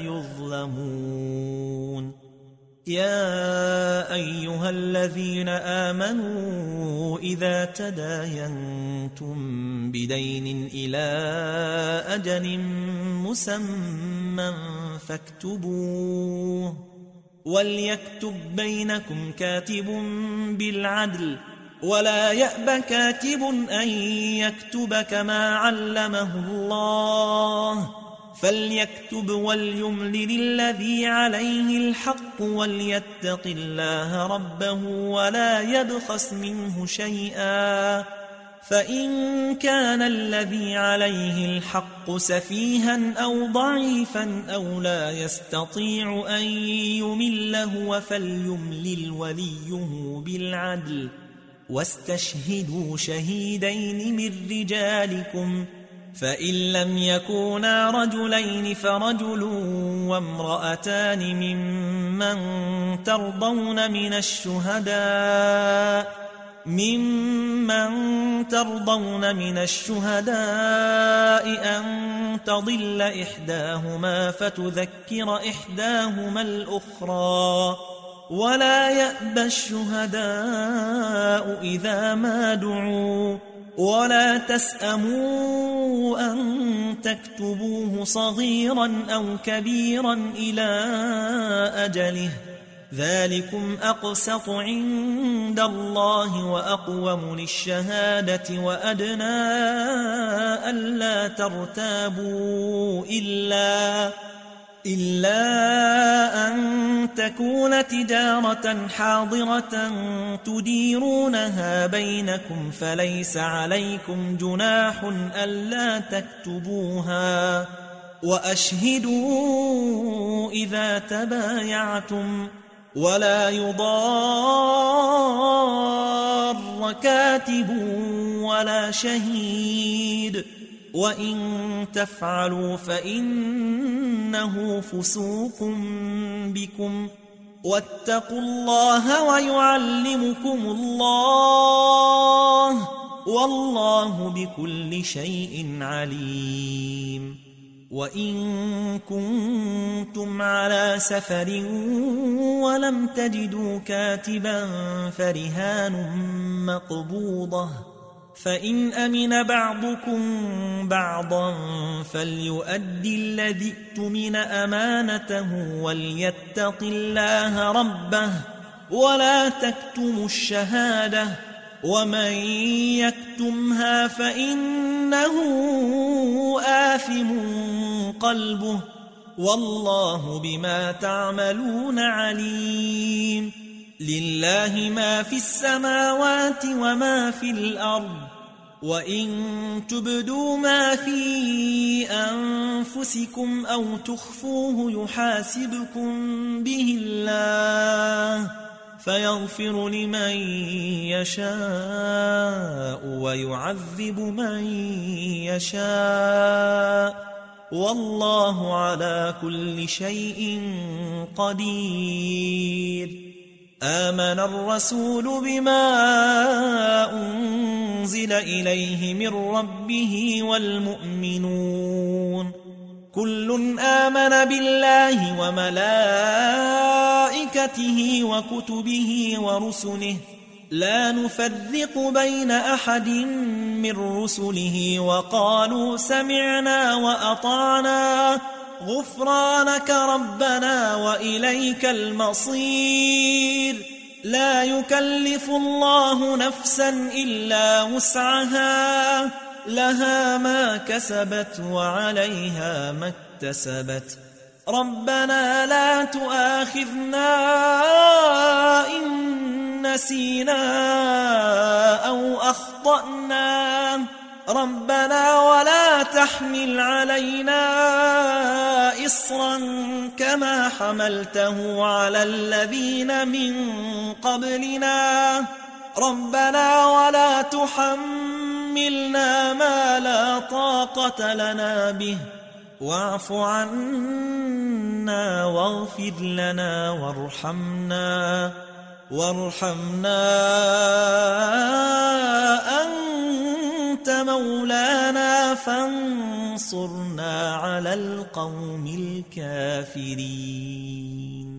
يظلمون يا أيها الذين آمنوا إذا تداينتم بدين إلى أجل مسمى فاكتبوه وليكتب بينكم كاتب بالعدل ولا يأب كاتب أن يكتب كما علمه الله فليكتب وليملل الذي عليه الحق وليتق الله ربه ولا يبخس منه شيئا فإن كان الذي عليه الحق سفيها أو ضعيفا أو لا يستطيع أن يمله فليملل وليه بالعدل واستشهدوا شهيدين من رجالكم فإن لم يكونا رجلين فرجل وامرأتان ممن ترضون من الشهداء ممن ترضون من الشهداء أن تضل إحداهما فتذكر إحداهما الأخرى ولا يأبى الشهداء إذا ما دعوا ولا تسأموا أن تكتبوه صغيرا أو كبيرا إلى أجله ذلكم أقسط عند الله وأقوم للشهادة وأدنى ألا ترتابوا إلا إلا أن تكون تجارة حاضرة تديرونها بينكم فليس عليكم جناح ألا تكتبوها وأشهدوا إذا تبايعتم ولا يضار كاتب ولا شهيد وإن تفعلوا فإنه فسوق بكم واتقوا الله ويعلمكم الله والله بكل شيء عليم وإن كنتم على سفر ولم تجدوا كاتبا فرهان مقبوضة فإن أمن بعضكم بعضا فليؤدي الذي اؤتمن أمانته وليتق الله ربه ولا تكتموا الشهادة ومن يكتمها فإنه آثم قلبه والله بما تعملون عليم لله ما في السماوات وما في الأرض وإن تبدوا ما في أنفسكم أو تخفوه يحاسبكم به الله فيغفر لمن يشاء ويعذب من يشاء والله على كل شيء قدير آمن الرسول بما أنزل إليه من ربه والمؤمنون كل آمن بالله وملائكته وكتبه ورسله لا نفرق بين أحد من رسله وقالوا سمعنا وأطعنا غفرانك ربنا وإليك المصير لا يكلف الله نفسا إلا وسعها لها ما كسبت وعليها ما اكتسبت ربنا لا تؤاخذنا إن نسينا أو أخطأنا ربنا ولا تحمل علينا إصرا كما حملته على الذين من قبلنا ربنا ولا تحملنا ما لا طاقة لنا به واعف عنا واغفر لنا وارحمنا وارحمنا أنت مولانا فانصرنا على القوم الكافرين.